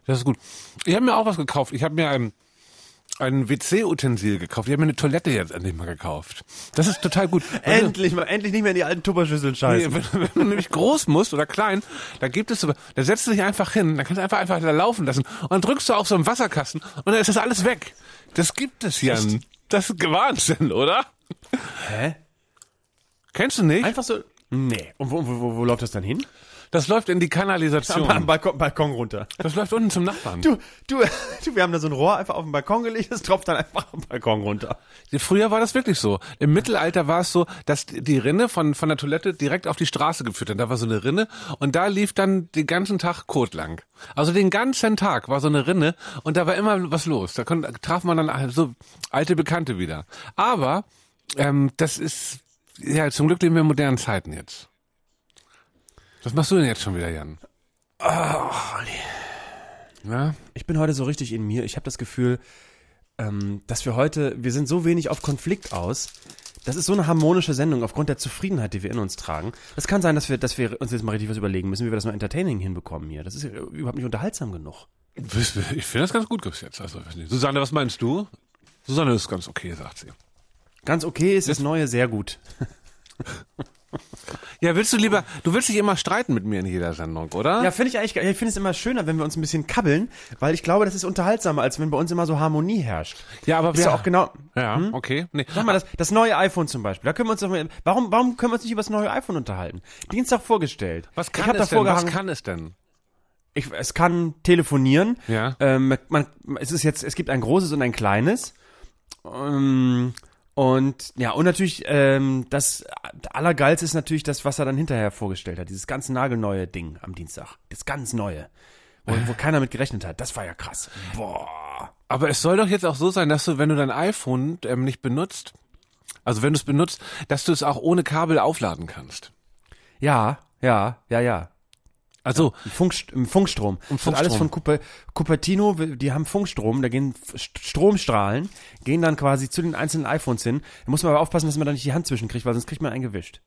Das ist gut. Ich habe mir auch was gekauft. Ich habe mir ein, ein W C-Utensil gekauft. Ich habe mir eine Toilette jetzt endlich mal gekauft. Das ist total gut. Endlich mal, endlich nicht mehr in die alten Tupperschüsseln scheißen. Nee, wenn, wenn du nämlich groß musst oder klein, da gibt es so, da setzt du dich einfach hin, dann kannst du einfach einfach da laufen lassen und dann drückst du auf so einen Wasserkasten und dann ist das alles weg. Das gibt es, Jan. Echt? Das ist Wahnsinn, oder? Hä? Kennst du nicht? Einfach so. Nee. Und wo, wo, wo, wo läuft das dann hin? Das läuft in die Kanalisation. Am Balkon, Balkon runter. Das läuft unten zum Nachbarn. Du, du, du, wir haben da so ein Rohr einfach auf den Balkon gelegt, das tropft dann einfach am Balkon runter. Früher war das wirklich so. Im Mittelalter war es so, dass die Rinne von, von der Toilette direkt auf die Straße geführt hat. Da war so eine Rinne und da lief dann den ganzen Tag Kot lang. Also den ganzen Tag war so eine Rinne und da war immer was los. Da konnte, traf man dann so alte Bekannte wieder. Aber ähm, das ist, ja, zum Glück leben wir in modernen Zeiten jetzt. Was machst du denn jetzt schon wieder, Jan? Oh, Olli. Ja? Ich bin heute so richtig in mir. Ich habe das Gefühl, ähm, dass wir heute, wir sind so wenig auf Konflikt aus. Das ist so eine harmonische Sendung aufgrund der Zufriedenheit, die wir in uns tragen. Das kann sein, dass wir, dass wir uns jetzt mal richtig was überlegen müssen, wie wir das noch entertaining hinbekommen hier. Das ist ja überhaupt nicht unterhaltsam genug. Ich finde das ganz gut bis jetzt. Also, Susanne, was meinst du? Susanne ist ganz okay, sagt sie. Ganz okay ist das Neue sehr gut. Ja, willst du lieber, du willst dich immer streiten mit mir in jeder Sendung, oder? Ja, finde ich eigentlich, ich finde es immer schöner, wenn wir uns ein bisschen kabbeln, weil ich glaube, das ist unterhaltsamer, als wenn bei uns immer so Harmonie herrscht. Ja, aber ist wir ja auch genau. Ja, hm? okay. Nee. Sag mal, das, das neue iPhone zum Beispiel, da können wir uns doch mal, warum, warum können wir uns nicht über das neue iPhone unterhalten? Dienstag vorgestellt. Was ich kann hab es davor denn? gehangen, Was kann es denn? Ich, es kann telefonieren. Ja. Ähm, man, es ist jetzt, es gibt ein großes und ein kleines. Ähm, Und ja, und natürlich, ähm, das Allergeilste ist natürlich das, was er dann hinterher vorgestellt hat. Dieses ganz nagelneue Ding am Dienstag. Das ganz Neue. Wo, wo keiner mit gerechnet hat. Das war ja krass. Boah. Aber es soll doch jetzt auch so sein, dass du, wenn du dein iPhone ähm, nicht benutzt, also wenn du es benutzt, dass du es auch ohne Kabel aufladen kannst. Ja, ja, ja, ja. Also Im, Funk, im Funkstrom. Im Das wird alles Funkstrom. von Cuper, Cupertino, die haben Funkstrom, da gehen St- Stromstrahlen, gehen dann quasi zu den einzelnen iPhones hin. Da muss man aber aufpassen, dass man da nicht die Hand zwischenkriegt, weil sonst kriegt man einen gewischt.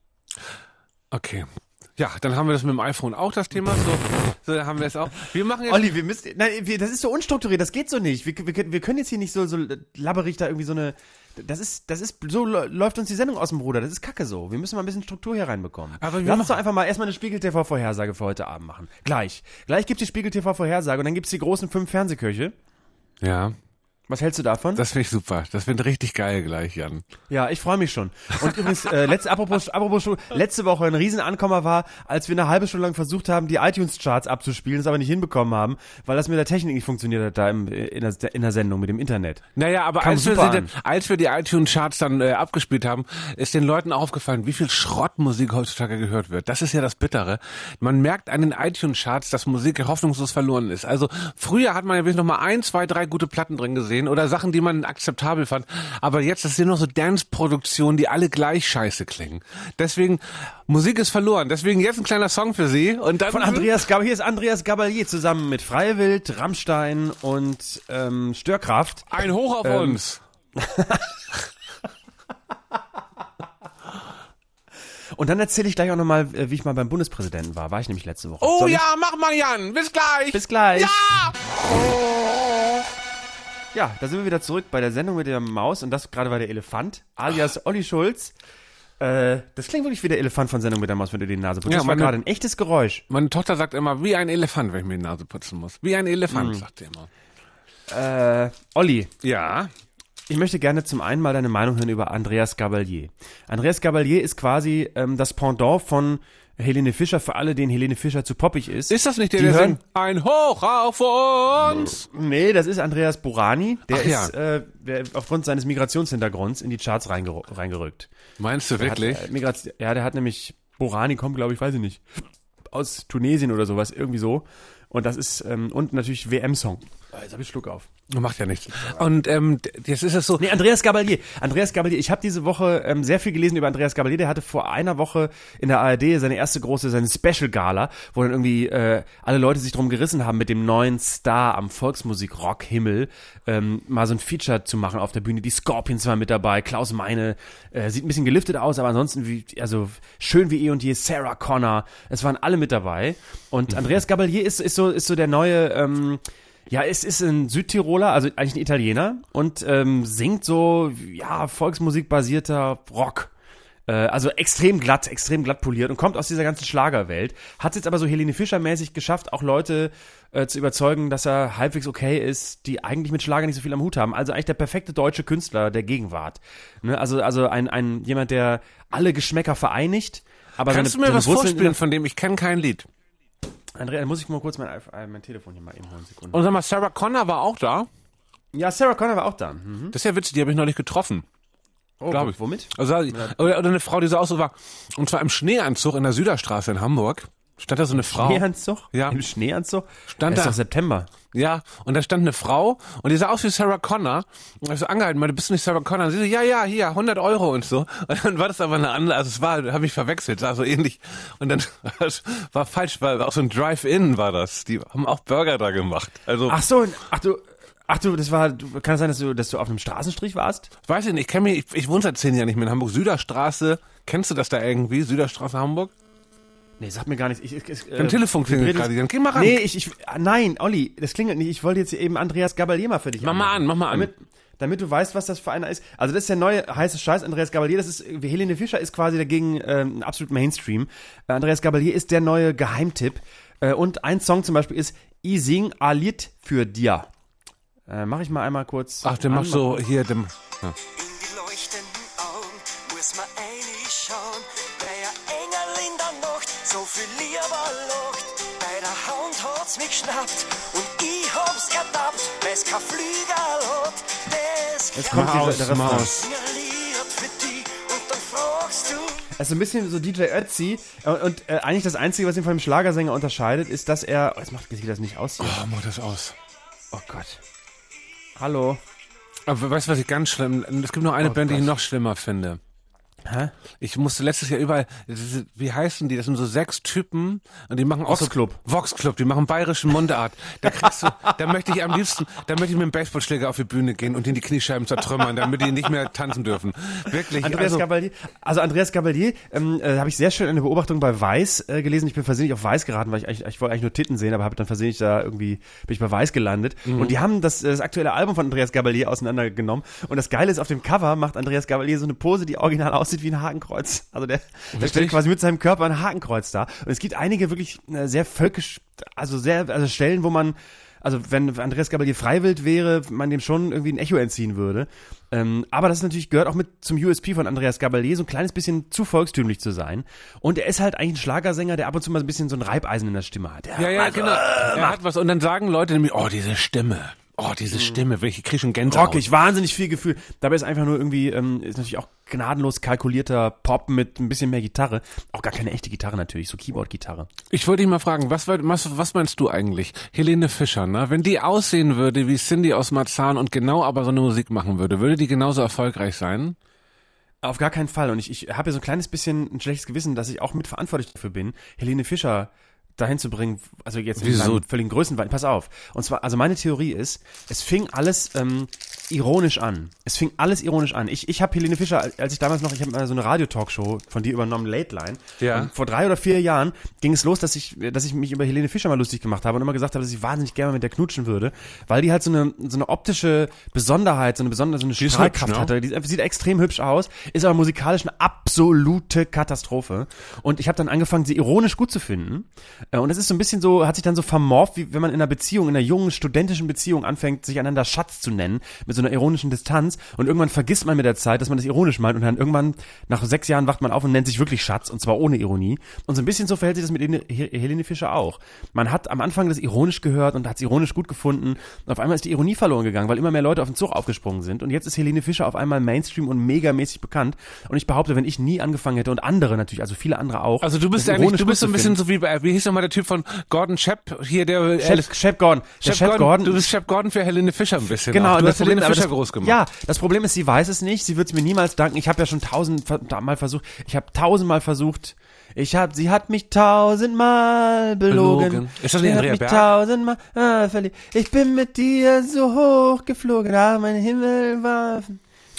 okay. Ja, dann haben wir das mit dem iPhone auch, das Thema. So, so dann haben wir es auch. Wir machen jetzt. Olli, wir müssen, nein, wir, das ist so unstrukturiert, das geht so nicht. Wir, wir, wir können jetzt hier nicht so, so labberig da irgendwie so eine, das ist, das ist, so läuft uns die Sendung aus dem Ruder, das ist kacke so. Wir müssen mal ein bisschen Struktur hier reinbekommen. Aber wir Lass uns machen- doch einfach mal erstmal eine Spiegel-T V-Vorhersage für heute Abend machen. Gleich. Gleich gibt's die Spiegel-T V-Vorhersage und dann gibt's die großen fünf Fernsehköche. Ja, Was hältst du davon? das finde ich super. Das wird richtig geil gleich, Jan. Ja, ich freue mich schon. Und übrigens, äh, letzte, apropos, apropos, Schu- letzte Woche ein Riesenankommer war, als wir eine halbe Stunde lang versucht haben, die iTunes-Charts abzuspielen, es aber nicht hinbekommen haben, weil das mit der Technik nicht funktioniert hat da im, in, der, in der Sendung mit dem Internet. Naja, aber Kam als wir, super sie, an. als wir die iTunes-Charts dann äh, abgespielt haben, ist den Leuten auch aufgefallen, wie viel Schrottmusik heutzutage gehört wird. Das ist ja das Bittere. Man merkt an den iTunes-Charts, dass Musik hoffnungslos verloren ist. Also früher hat man ja wirklich noch mal ein, zwei, drei gute Platten drin gesehen oder Sachen, die man akzeptabel fand. Aber jetzt, das sind noch so Dance-Produktionen, die alle gleich scheiße klingen. Deswegen, Musik ist verloren. Deswegen jetzt ein kleiner Song für Sie. Und dann Von Andreas Gabalier, hier ist Andreas Gabalier zusammen mit Freie Wild, Rammstein und ähm, Störkraft. Ein Hoch auf Ähm, uns. Und dann erzähle ich gleich auch nochmal, wie ich mal beim Bundespräsidenten war. War ich nämlich letzte Woche. Oh Soll ich? ja, mach mal, Jan. Bis gleich. Bis gleich. Ja! Ja, da sind wir wieder zurück bei der Sendung mit der Maus und das gerade war der Elefant, alias Olli Schulz. Äh, das klingt wirklich wie der Elefant von Sendung mit der Maus, wenn du die Nase putzt. Ja, Das war meine- gerade ein echtes Geräusch. Meine Tochter sagt immer, wie ein Elefant, wenn ich mir die Nase putzen muss. Wie ein Elefant, sagt sie immer. Äh, Olli, Ja. ich möchte gerne zum einen mal deine Meinung hören über Andreas Gabalier. Andreas Gabalier ist quasi ähm, das Pendant von Helene Fischer, für alle, denen Helene Fischer zu poppig ist. Ist das nicht der, Die der hören- singt, ein Hoch auf uns? Nee, das ist Andreas Burani. Der Ach ja. ist äh, der aufgrund seines Migrationshintergrunds in die Charts reingeru- reingerückt. Meinst du wirklich? Hat, äh, Migration, ja, der hat nämlich, Burani kommt, glaube ich, weiß ich nicht, aus Tunesien oder sowas, irgendwie so. Und das ist, ähm, und natürlich W M-Song. Jetzt habe ich Schluck auf. Macht ja nichts. Und ähm, jetzt ist es so, Nee, Andreas Gabalier. Andreas Gabalier, ich habe diese Woche ähm, sehr viel gelesen über Andreas Gabalier. Der hatte vor einer Woche in der A R D seine erste große, seine Special-Gala, wo dann irgendwie äh, alle Leute sich drum gerissen haben, mit dem neuen Star am Volksmusik-Rock-Himmel ähm, mal so ein Feature zu machen auf der Bühne. Die Scorpions waren mit dabei, Klaus Meine, äh, sieht ein bisschen geliftet aus, aber ansonsten wie, also schön wie eh und je, Sarah Connor, es waren alle mit dabei. Und Andreas Gabalier ist, ist so, ist so der neue, ähm, Ja, es ist ein Südtiroler, also eigentlich ein Italiener und ähm, singt so, ja, volksmusikbasierter Rock. Äh, also extrem glatt, extrem glatt poliert und kommt aus dieser ganzen Schlagerwelt. Hat es jetzt aber so Helene Fischer-mäßig geschafft, auch Leute äh, zu überzeugen, dass er halbwegs okay ist, die eigentlich mit Schlager nicht so viel am Hut haben. Also eigentlich der perfekte deutsche Künstler der Gegenwart. Ne? Also, also ein, ein jemand, der alle Geschmäcker vereinigt. Aber Kannst seine, du mir was seine Wurzeln vorspielen, von dem ich kenne kein Lied? Andrea, muss ich mal kurz mein, mein Telefon hier mal eben holen. Sekunde. Und sag mal, Sarah Connor war auch da? Ja, Sarah Connor war auch da. Mhm. Das ist ja witzig, die habe ich neulich getroffen. Oh, Glaube ich. Womit? Also, oder, oder eine Frau, die so aus so war. Und zwar im Schneeanzug in der Süderstraße in Hamburg. Stand da so eine Frau. Schneeanzug? Ja. Im Schneeanzug? Stand Es ist da. doch September. Ja, und da stand eine Frau und die sah aus wie Sarah Connor. Und ich so angehalten, meinte, bist du nicht Sarah Connor? Und sie so, ja, ja, hier, hundert Euro und so. Und dann war das aber eine andere, also es war, habe ich verwechselt, sah so ähnlich. Und dann, das war falsch, weil auch so ein Drive-In war das. Die haben auch Burger da gemacht. Also, Ach so, ach du, ach du, das war, du, kann es sein, dass du, dass du auf einem Straßenstrich warst? weiß ich nicht, ich kenn mich, ich, ich wohne seit zehn Jahren nicht mehr in Hamburg. Süderstraße, kennst du das da irgendwie? Süderstraße Hamburg? Nee, sag mir gar nicht. Ich, ich, ich, Dein äh, Telefon klingelt wir reden- gerade, dann geh mal ran. Nee, ich, ich, ah, nein, Olli, das klingelt nicht. Ich wollte jetzt eben Andreas Gabalier mal für dich Mach mal anmachen. an, mach mal an. Damit, damit du weißt, was das für einer ist. Also das ist der neue heiße Scheiß, Andreas Gabalier. Das ist, wie Helene Fischer ist quasi dagegen ähm, absolut Mainstream. Äh, Andreas Gabalier ist der neue Geheimtipp. Äh, und ein Song zum Beispiel ist I sing a Lied für dir. Äh, mach ich mal einmal kurz. Ach, der macht an. so hier dem. Ja. In die leuchtenden Augen muss man reinschauen. Bei ein Engel in der Nacht so viel Liebe lacht. Bei der Hand hat's mich geschnappt und ich hab's ertappt, weil's kein Flügel hat. Das Jetzt kommt Mach dieser, aus, der mach Refrain. aus. mir Lied für dich und dann fragst du. Er ist so ein bisschen so D J Ötzi und, und äh, eigentlich das Einzige, was ihn von dem Schlagersänger unterscheidet, ist, dass er, oh, jetzt macht sich das nicht aus hier. Oh, mach das aus. Oh Gott. Hallo. Aber weißt du, was ich ganz schlimm, es gibt noch eine Oh Band, die ich Gott. noch schlimmer finde. Hä? Ich musste letztes Jahr überall, diese- wie heißen die? Das sind so sechs Typen und die machen auch Vox so Club. Vox Club, die machen bayerischen Mundart. Da kriegst du, da möchte ich am liebsten, da möchte ich mit dem Baseballschläger auf die Bühne gehen und ihnen die Kniescheiben zertrümmern, damit die nicht mehr tanzen dürfen. Wirklich. Andreas also, Gabalier, also Andreas Gabalier, ähm, äh, habe ich sehr schön eine Beobachtung bei Weiß äh, gelesen. Ich bin versehentlich auf Weiß geraten, weil ich eigentlich, ich wollte eigentlich nur Titten sehen, aber habe dann versehentlich da irgendwie, bin ich bei Weiß gelandet. Mhm. Und die haben das, das aktuelle Album von Andreas Gabalier auseinandergenommen. Und das Geile ist, auf dem Cover macht Andreas Gabalier so eine Pose, die original aussieht wie ein Hakenkreuz. Also der, der stellt quasi mit seinem Körper ein Hakenkreuz dar. Und es gibt einige wirklich äh, sehr völkisch, also sehr, also Stellen, wo man, also wenn Andreas Gabalier freiwillig wäre, man dem schon irgendwie ein Echo entziehen würde. Ähm, aber das ist natürlich, gehört auch mit zum U S P von Andreas Gabalier, so ein kleines bisschen zu volkstümlich zu sein. Und er ist halt eigentlich ein Schlagersänger, der ab und zu mal ein bisschen so ein Reibeisen in der Stimme hat. Der ja, ja, macht so, genau. Er hat was und dann sagen Leute nämlich, oh, diese Stimme. Oh, diese Stimme, welche krieg schon Gänsehaut. rockig, wahnsinnig viel Gefühl. Dabei ist einfach nur irgendwie, ähm, ist natürlich auch gnadenlos kalkulierter Pop mit ein bisschen mehr Gitarre. Auch gar keine echte Gitarre natürlich, so Keyboard-Gitarre. Ich wollte dich mal fragen, was, was, was meinst du eigentlich? Helene Fischer, ne? Wenn die aussehen würde wie Cindy aus Marzahn und genau aber so eine Musik machen würde, würde die genauso erfolgreich sein? Auf gar keinen Fall. Und ich, ich habe ja so ein kleines bisschen ein schlechtes Gewissen, dass ich auch mitverantwortlich dafür bin, Helene Fischer dahin zu bringen, also jetzt Wieso? in seinem völligen Größenwahn. Pass auf. Und zwar, also meine Theorie ist, es fing alles ähm, ironisch an. Es fing alles ironisch an. Ich, ich habe Helene Fischer, als ich damals noch, ich habe mal so eine Radio-Talkshow von dir übernommen, Late Line. Ja. Und vor drei oder vier Jahren ging es los, dass ich, dass ich mich über Helene Fischer mal lustig gemacht habe und immer gesagt habe, dass ich wahnsinnig gerne mit der knutschen würde, weil die halt so eine, so eine optische Besonderheit, so eine besondere, so eine ist Strahlkraft hübsch, ne? hatte. Die sieht extrem hübsch aus, ist aber musikalisch eine absolute Katastrophe. Und ich habe dann angefangen, sie ironisch gut zu finden. Äh, Und es ist so ein bisschen so, hat sich dann so vermorft, wie wenn man in einer Beziehung, in einer jungen, studentischen Beziehung anfängt, sich einander Schatz zu nennen, mit so einer ironischen Distanz. Und irgendwann vergisst man mit der Zeit, dass man das ironisch meint. Und dann irgendwann, nach sechs Jahren, wacht man auf und nennt sich wirklich Schatz. Und zwar ohne Ironie. Und so ein bisschen so verhält sich das mit Helene, Helene Fischer auch. Man hat am Anfang das ironisch gehört und hat es ironisch gut gefunden. Und auf einmal ist die Ironie verloren gegangen, weil immer mehr Leute auf den Zug aufgesprungen sind. Und jetzt ist Helene Fischer auf einmal Mainstream und megamäßig bekannt. Und ich behaupte, wenn ich nie angefangen hätte und andere natürlich, also viele andere auch. Also du bist das eigentlich, ironisch du bist so ein gut zu bisschen finden. so wie, bei- wie hieß nochmal der Typ von Gordon Shepp, hier der, Shep, Shep Gordon. Der Shep Shep Gordon, Gordon. du bist Shep Gordon für Helene Fischer ein bisschen. Genau, auch. Du und hast Helene aber Fischer das, groß gemacht. Ja, das Problem ist, sie weiß es nicht, sie wird es mir niemals danken. Ich habe ja schon tausend ver- mal versucht, ich habe tausendmal versucht, ich hab, sie hat mich tausendmal belogen. Belogen. Ist das sie nicht hat Andrea mich Berg? tausendmal ah, verliebt. Ich bin mit dir so hoch geflogen, ah, mein Himmel war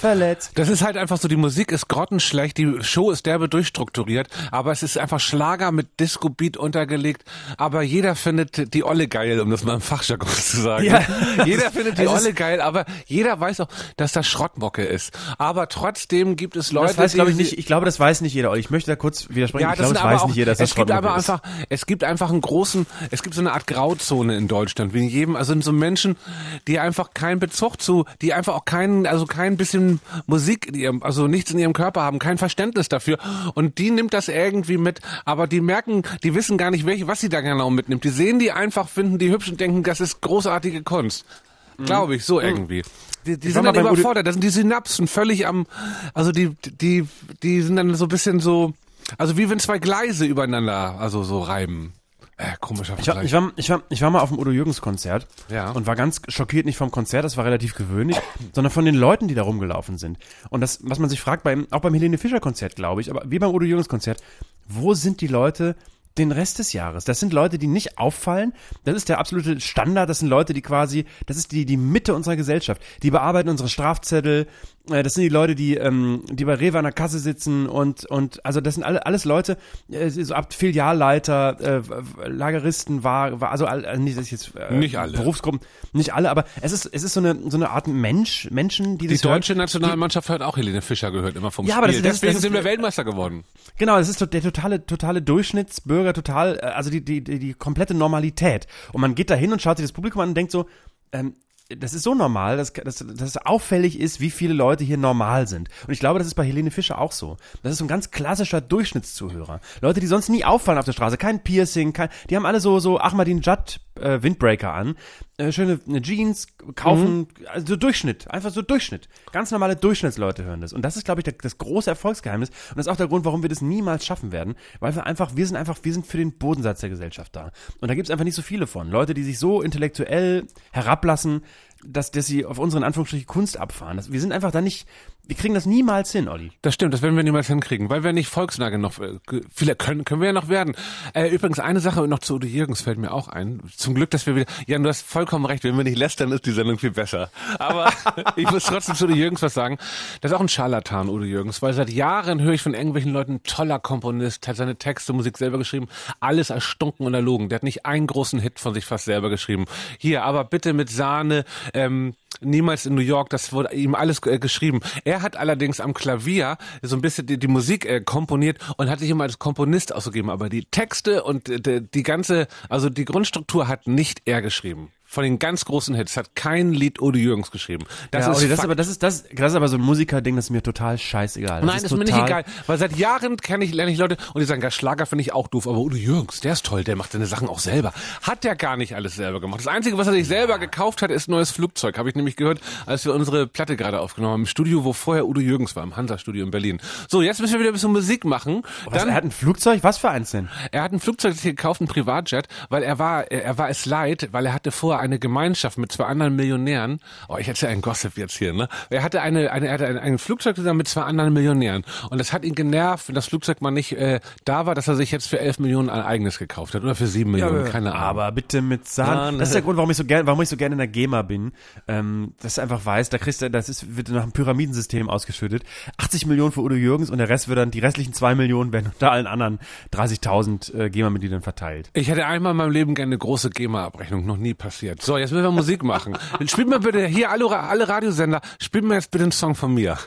verletzt. Das ist halt einfach so, die Musik ist grottenschlecht, die Show ist derbe durchstrukturiert, aber es ist einfach Schlager mit Disco-Beat untergelegt, aber jeder findet die Olle geil, um das mal im Fachjargon zu sagen. Ja. Jeder findet die Olle geil, aber jeder weiß auch, dass das Schrottmocke ist. Aber trotzdem gibt es Leute, das weiß, die... glaube ich, nicht. Ich glaube, das weiß nicht jeder. Ich möchte da kurz widersprechen. Ja, ich glaube, das das weiß aber auch, nicht jeder, dass das es gibt Schrottmocke aber ist. einfach, es gibt einfach einen großen, es gibt so eine Art Grauzone in Deutschland, wie in jedem, also in so Menschen, die einfach keinen Bezug zu, die einfach auch keinen, also kein bisschen Musik in ihrem, also nichts in ihrem Körper haben, kein Verständnis dafür und die nimmt das irgendwie mit, aber die merken, die wissen gar nicht, welche, was sie da genau mitnimmt. Die sehen die einfach, finden die hübsch und denken, das ist großartige Kunst. Mhm. Glaube ich, so irgendwie. Die, die sind dann überfordert, da sind die Synapsen völlig am, also die, die, die sind dann so ein bisschen so, also wie wenn zwei Gleise übereinander, also so reiben. Äh, komischer ich war, ich, war, ich, war, ich war mal auf dem Udo Jürgens Konzert ja. und war ganz schockiert, nicht vom Konzert, das war relativ gewöhnlich, sondern von den Leuten, die da rumgelaufen sind. Und das, was man sich fragt, beim, auch beim Helene Fischer Konzert, glaube ich, aber wie beim Udo Jürgens Konzert, wo sind die Leute den Rest des Jahres? Das sind Leute, die nicht auffallen. Das ist der absolute Standard. Das sind Leute, die quasi, das ist die die Mitte unserer Gesellschaft. Die bearbeiten unsere Strafzettel. Das sind die Leute, die ähm, die bei Rewe an der Kasse sitzen und und also das sind alle alles Leute, äh, so ab Filialleiter, äh, Lageristen, war, war also all, nicht das ist jetzt äh, nicht alle Berufsgruppen, nicht alle, aber es ist es ist so eine so eine Art Mensch Menschen, die die das deutsche hören, Nationalmannschaft hat auch Helene Fischer gehört immer vom ja, Spiel. aber das, das, deswegen das ist, sind wir Weltmeister geworden. Genau, das ist der totale totale Durchschnittsbürger, total äh, also die die die die komplette Normalität und man geht da hin und schaut sich das Publikum an und denkt so ähm, das ist so normal, dass, dass, dass es auffällig ist, wie viele Leute hier normal sind. Und ich glaube, das ist bei Helene Fischer auch so. Das ist so ein ganz klassischer Durchschnittszuhörer. Leute, die sonst nie auffallen auf der Straße. Kein Piercing, kein, die haben alle so, so Ahmadinejad äh, Windbreaker an. Äh, schöne eine Jeans, kaufen, mhm. also so Durchschnitt. Einfach so Durchschnitt. Ganz normale Durchschnittsleute hören das. Und das ist, glaube ich, der, das große Erfolgsgeheimnis. Und das ist auch der Grund, warum wir das niemals schaffen werden. Weil wir einfach, wir sind einfach, wir sind für den Bodensatz der Gesellschaft da. Und da gibt es einfach nicht so viele von. Leute, die sich so intellektuell herablassen, dass, dass sie auf unseren Anführungsstrichen Kunst abfahren. Das, wir sind einfach da nicht, wir kriegen das niemals hin, Olli. Das stimmt, das werden wir niemals hinkriegen, weil wir nicht volksnah genug, äh, vielleicht können, können wir ja noch werden. Äh, übrigens, eine Sache noch zu Udo Jürgens fällt mir auch ein. Zum Glück, dass wir wieder, ja, du hast vollkommen recht, wenn wir nicht lästern, ist die Sendung viel besser. Aber ich muss trotzdem zu Udo Jürgens was sagen. Das ist auch ein Scharlatan, Udo Jürgens, weil seit Jahren höre ich von irgendwelchen Leuten, toller Komponist, hat seine Texte, Musik selber geschrieben, alles erstunken und erlogen. Der hat nicht einen großen Hit von sich fast selber geschrieben. Hier, aber bitte mit Sahne, ähm, niemals in New York, das wurde ihm alles äh, geschrieben. Er hat allerdings am Klavier so ein bisschen die, die Musik äh, komponiert und hat sich immer als Komponist ausgegeben, aber die Texte und äh, die ganze, also die Grundstruktur hat nicht er geschrieben. Von den ganz großen Hits hat kein Lied Udo Jürgens geschrieben. Das ja, ist Olli, das, ist aber, das, ist, das, das ist aber so ein Musikerding, das ist mir total scheißegal. Das Nein, ist das ist mir nicht egal, weil seit Jahren kenne ich, lerne ich Leute und die sagen, ja, Schlager finde ich auch doof, aber Udo Jürgens, der ist toll, der macht seine Sachen auch selber. Hat der gar nicht alles selber gemacht. Das Einzige, was er sich selber gekauft hat, ist ein neues Flugzeug. Habe ich nämlich gehört, als wir unsere Platte gerade aufgenommen haben, im Studio, wo vorher Udo Jürgens war, im Hansa-Studio in Berlin. So, jetzt müssen wir wieder ein bisschen Musik machen. Was, Dann, er hat ein Flugzeug? Was für eins denn? Er hat ein Flugzeug gekauft, ein Privatjet, weil er war, er war es leid, weil er hatte vorher eine Gemeinschaft mit zwei anderen Millionären. Oh, ich erzähle einen Gossip jetzt hier, ne? Er hatte eine, eine, er hatte ein, ein Flugzeug zusammen mit zwei anderen Millionären. Und das hat ihn genervt, wenn das Flugzeug mal nicht äh, da war, dass er sich jetzt für elf Millionen ein eigenes gekauft hat. Oder für sieben Millionen, ja, keine Ahnung. Aber bitte mit Sahne. Das ist der Grund, warum ich so gerne, warum ich so gerne in der GEMA bin. Ähm, dass du einfach weißt, da kriegst du, das ist, wird nach einem Pyramidensystem ausgeschüttet. achtzig Millionen für Udo Jürgens und der Rest wird dann, die restlichen zwei Millionen werden unter allen anderen dreißigtausend äh, GEMA-Mitgliedern verteilt. Ich hätte einmal in meinem Leben gerne eine große GEMA-Abrechnung, noch nie passiert. So, jetzt müssen wir Musik machen. Spielt mir bitte, hier alle, alle Radiosender, spielt mir jetzt bitte einen Song von mir.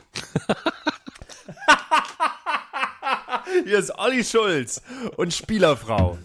Hier ist Olli Schulz und Spielerfrau.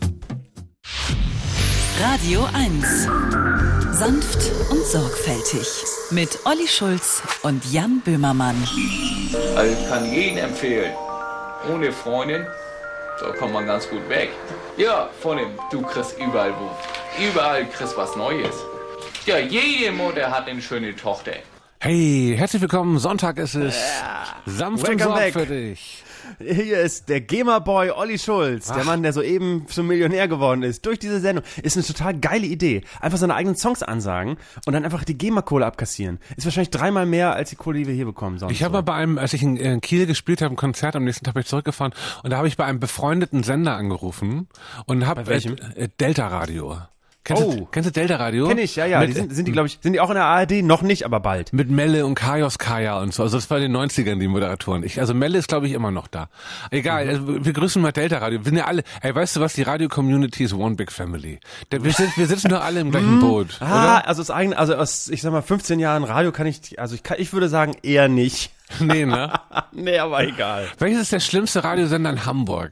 Radio eins. Sanft und sorgfältig. Mit Olli Schulz und Jan Böhmermann. Also ich kann jeden empfehlen. Ohne Freundin, da kommt man ganz gut weg. Ja, von dem, du kriegst überall wo. Überall kriegst was Neues. Ja, jede Mutter hat eine schöne Tochter. Hey, herzlich willkommen. Sonntag ist es. Ja. Sanft Welcome und back. sorgfältig. Hier ist der GEMA-Boy Olli Schulz, Ach. der Mann, der soeben zum Millionär geworden ist, durch diese Sendung. Ist eine total geile Idee. Einfach seine eigenen Songs ansagen und dann einfach die GEMA-Kohle abkassieren. Ist wahrscheinlich dreimal mehr, als die Kohle, die wir hier bekommen. Sonst ich habe mal bei einem, als ich in Kiel gespielt habe, ein Konzert, am nächsten Tag bin ich zurückgefahren und da habe ich bei einem befreundeten Sender angerufen und habe bei welchem? Äh, Delta Radio. Kennst, Oh. du, kennst du Delta Radio? Kenn ich, ja, ja. Mit, Die sind, sind die, glaube ich, sind die auch in der A R D? Noch nicht, aber bald. mit Melle und Kajos Kaya und so. Also das war in den neunzigern die Moderatoren. Ich, also Melle ist, glaube ich, immer noch da. Egal, Mhm. also wir grüßen mal Delta Radio. Wir sind ja alle, ey, weißt du was, die Radio-Community ist one big family. Der, wir, sind, wir sitzen doch alle im gleichen Boot, Ah, oder? also aus eigen, also aus, ich sag mal, fünfzehn Jahren Radio kann ich, also ich kann, ich würde sagen, eher nicht. Nee, ne? Nee, aber egal. Welches ist der schlimmste Radiosender in Hamburg?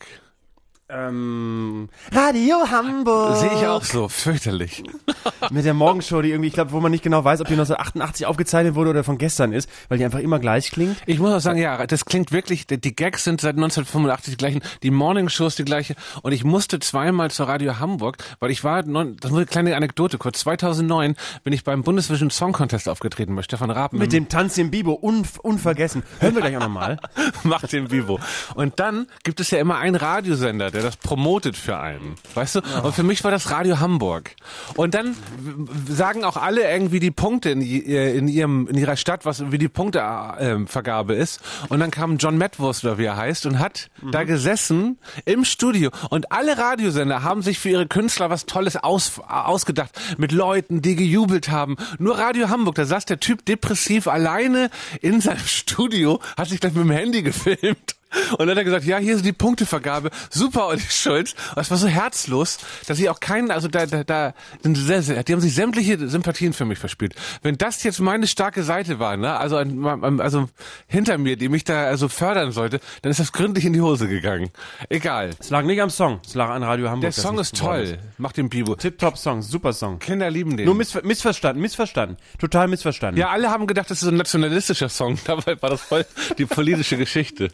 Ähm, Radio Hamburg. Sehe ich auch so, fürchterlich. Mit der Morgenshow, die irgendwie, ich glaube, wo man nicht genau weiß, ob die neunzehnhundertachtundachtzig aufgezeichnet wurde oder von gestern ist, weil die einfach immer gleich klingt. Ich muss auch sagen, ja, das klingt wirklich, die Gags sind seit neunzehnhundertfünfundachtzig die gleichen, die Morningshows die gleiche und ich musste zweimal zur Radio Hamburg, weil ich war, neun, das ist eine kleine Anekdote kurz, zweitausendneun bin ich beim Bundesvision Song Contest aufgetreten bei Stefan Raab. Mit dem Tanz im Bibo, unv- unvergessen. Hören wir gleich auch nochmal. Macht den Vivo. Und dann gibt es ja immer einen Radiosender, der das promotet für einen. Weißt du? Und für mich war das Radio Hamburg. Und dann w- sagen auch alle irgendwie die Punkte in, i- in ihrem, in ihrer Stadt, was, wie die Punktevergabe ist. Und dann kam John Medwurst, oder wie er heißt, und hat da gesessen im Studio. Und alle Radiosender haben sich für ihre Künstler was Tolles aus, ausgedacht. Mit Leuten, die gejubelt haben. Nur Radio Hamburg, da saß der Typ depressiv alleine in seinem Studio, hat sich gleich mit dem Handy gefilmt. Und dann hat er gesagt, ja, hier ist die Punktevergabe. Super, Olli Schulz. Und es war so herzlos, dass ich auch keinen, also da, da, da, sind sehr, sehr, die haben sich sämtliche Sympathien für mich verspielt. Wenn das jetzt meine starke Seite war, ne, also, ein- also hinter mir, die mich da also fördern sollte, dann ist das gründlich in die Hose gegangen. Egal. Es lag nicht am Song, es lag an Radio Hamburg. Der das Song nicht ist geworden toll. Macht den Bibo. Tip-Top-Song, super Song. Kinder lieben den. Nur missver- missverstanden, missverstanden. Total missverstanden. Ja, alle haben gedacht, das ist ein nationalistischer Song. Dabei war das voll die politische Geschichte.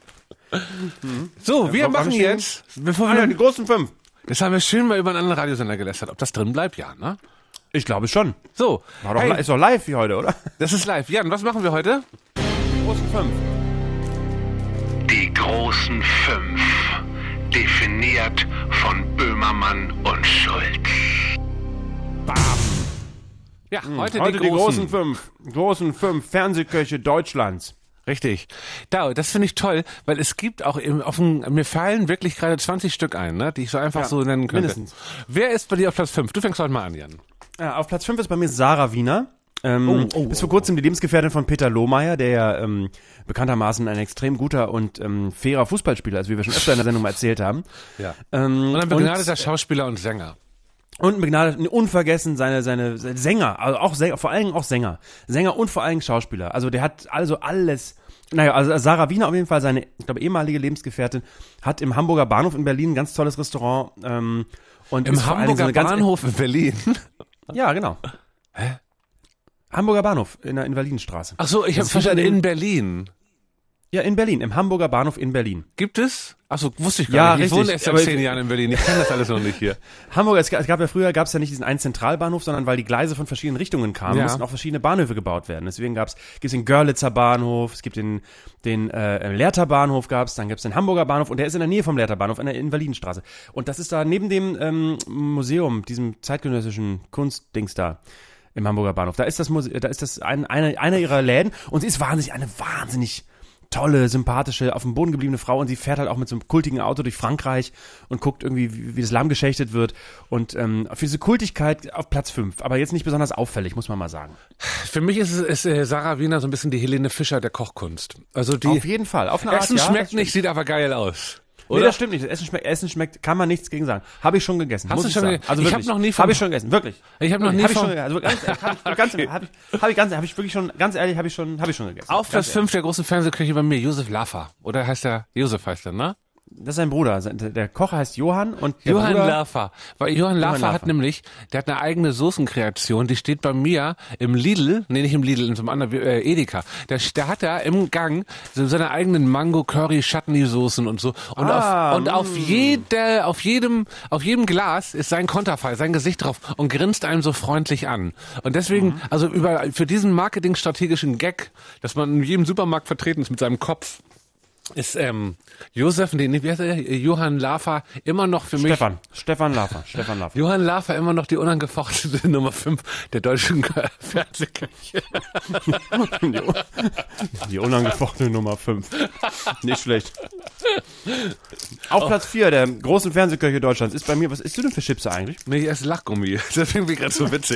So, wir Frau machen Rammstein? jetzt, bevor Ah, ja, wir, die großen fünf. das haben wir schön mal über einen anderen Radiosender gelästert. Ob das drin bleibt, ja, ne? Ich glaube schon. So, War doch hey, li- ist doch live wie heute, oder? das ist live. Jan, was machen wir heute? Die großen fünf. Die großen fünf. Definiert von Böhmermann und Schulz. Ja, heute, Heute die, großen. fünf. Großen fünf Fernsehköche Deutschlands. Richtig. Da, das finde ich toll, weil es gibt auch im, auf dem, mir fallen wirklich gerade zwanzig Stück ein, ne, die ich so einfach Ja, so nennen könnte. mindestens. Wer ist bei dir auf Platz fünf? Du fängst heute mal an, Jan. Ja, auf Platz fünf ist bei mir Sarah Wiener. Ähm, Oh, oh, bis oh, vor kurzem die Lebensgefährtin von Peter Lohmeier, der ja ähm, bekanntermaßen ein extrem guter und ähm, fairer Fußballspieler ist, wie wir schon öfter in der Sendung mal erzählt haben. Ja. Ähm, Und ein begnadeter Schauspieler und Sänger. Und begnadet, unvergessen seine, seine, seine Sänger, also auch Sänger, vor allen Dingen auch Sänger. Sänger und vor allen Dingen Schauspieler. Also der hat also alles, naja, also Sarah Wiener auf jeden Fall, seine, ich glaube, ehemalige Lebensgefährtin, hat im Hamburger Bahnhof in Berlin ein ganz tolles Restaurant. Ähm, und Im ist vor allen Dingen so Hamburger eine ganz- Bahnhof in Berlin. Ja, genau. Hä? Hamburger Bahnhof in der Invalidenstraße. Ach so, ich habe Das ist verstanden, hinter dem- in Berlin. Ja, in Berlin, im Hamburger Bahnhof in Berlin. Gibt es? Ach so, wusste ich gar Ja, nicht. Ich richtig, wohne erst seit aber- zehn Jahren in Berlin. Ich kenne das alles noch nicht hier. Hamburg, es gab, es gab ja früher, gab es ja nicht diesen einen Zentralbahnhof, sondern weil die Gleise von verschiedenen Richtungen kamen, Ja. mussten auch verschiedene Bahnhöfe gebaut werden. Deswegen gab's, gibt's den Görlitzer Bahnhof, es gibt den, den äh, Lehrter Bahnhof gab's, dann gibt's den Hamburger Bahnhof und der ist in der Nähe vom Lehrter Bahnhof, in der Invalidenstraße. Und das ist da neben dem ähm, Museum, diesem zeitgenössischen Kunstdings da im Hamburger Bahnhof. Da ist das Muse da ist das ein, eine, einer ihrer Läden und sie ist wahnsinnig, eine wahnsinnig tolle, sympathische, auf dem Boden gebliebene Frau und sie fährt halt auch mit so einem kultigen Auto durch Frankreich und guckt irgendwie, wie, wie das Lamm geschächtet wird und ähm, für diese Kultigkeit auf Platz fünf, aber jetzt nicht besonders auffällig, muss man mal sagen. Für mich ist, es- ist äh, Sarah Wiener so ein bisschen die Helene Fischer der Kochkunst. Also die Auf jeden Fall, auf eine Art, Essen ja, schmeckt das nicht, sieht aber geil aus. Nee, Oder? das stimmt nicht. Essen schmeckt, Essen schmeckt, kann man nichts gegen sagen. Habe ich schon gegessen. Hast muss du ich schon sagen. gegessen? Also Ich wirklich. hab noch nie vom- Habe ich schon gegessen, wirklich. Ich habe noch nie Hab ich vom- schon gegessen. Also ganz, hab ich, ganz, hab ich, hab ich ganz, habe ich wirklich schon, ganz ehrlich, habe ich schon, habe ich schon gegessen. Auf Ganz Platz fünf der großen Fernsehköche bei mir, Josef Laffer. Oder heißt er, Josef heißt er, ne? Das ist sein Bruder. Sein- Der Koch heißt Johann und der Johann Bruder, Laffer. Weil Johann Laffer Laffer. hat nämlich, der hat eine eigene Soßenkreation, die steht bei mir im Lidl, nee, nicht im Lidl, in so einem anderen, äh, Edeka. Der, der hat da im Gang so seine eigenen Mango-Curry-Chutney-Soßen und so. Und, Ah, auf, und auf jeder, auf jedem, auf jedem Glas ist sein Konterfei, sein Gesicht drauf und grinst einem so freundlich an. Und deswegen, Mhm. also über, für diesen marketingstrategischen Gag, dass man in jedem Supermarkt vertreten ist mit seinem Kopf, ist ähm, Josef, nee, wie heißt er? Johann Lafer immer noch für mich. Stefan, Stefan Lafer, Stefan Lafer. Johann Lafer immer noch die unangefochtete Nummer fünf der deutschen Fernsehkirche. die, die unangefochtene Nummer fünf. Nicht schlecht. Auf Platz vier der großen Fernsehkirche Deutschlands ist bei mir, was isst du denn für Chips eigentlich? Nee, ich esse Lachgummi. Deswegen bin ich gerade so witzig.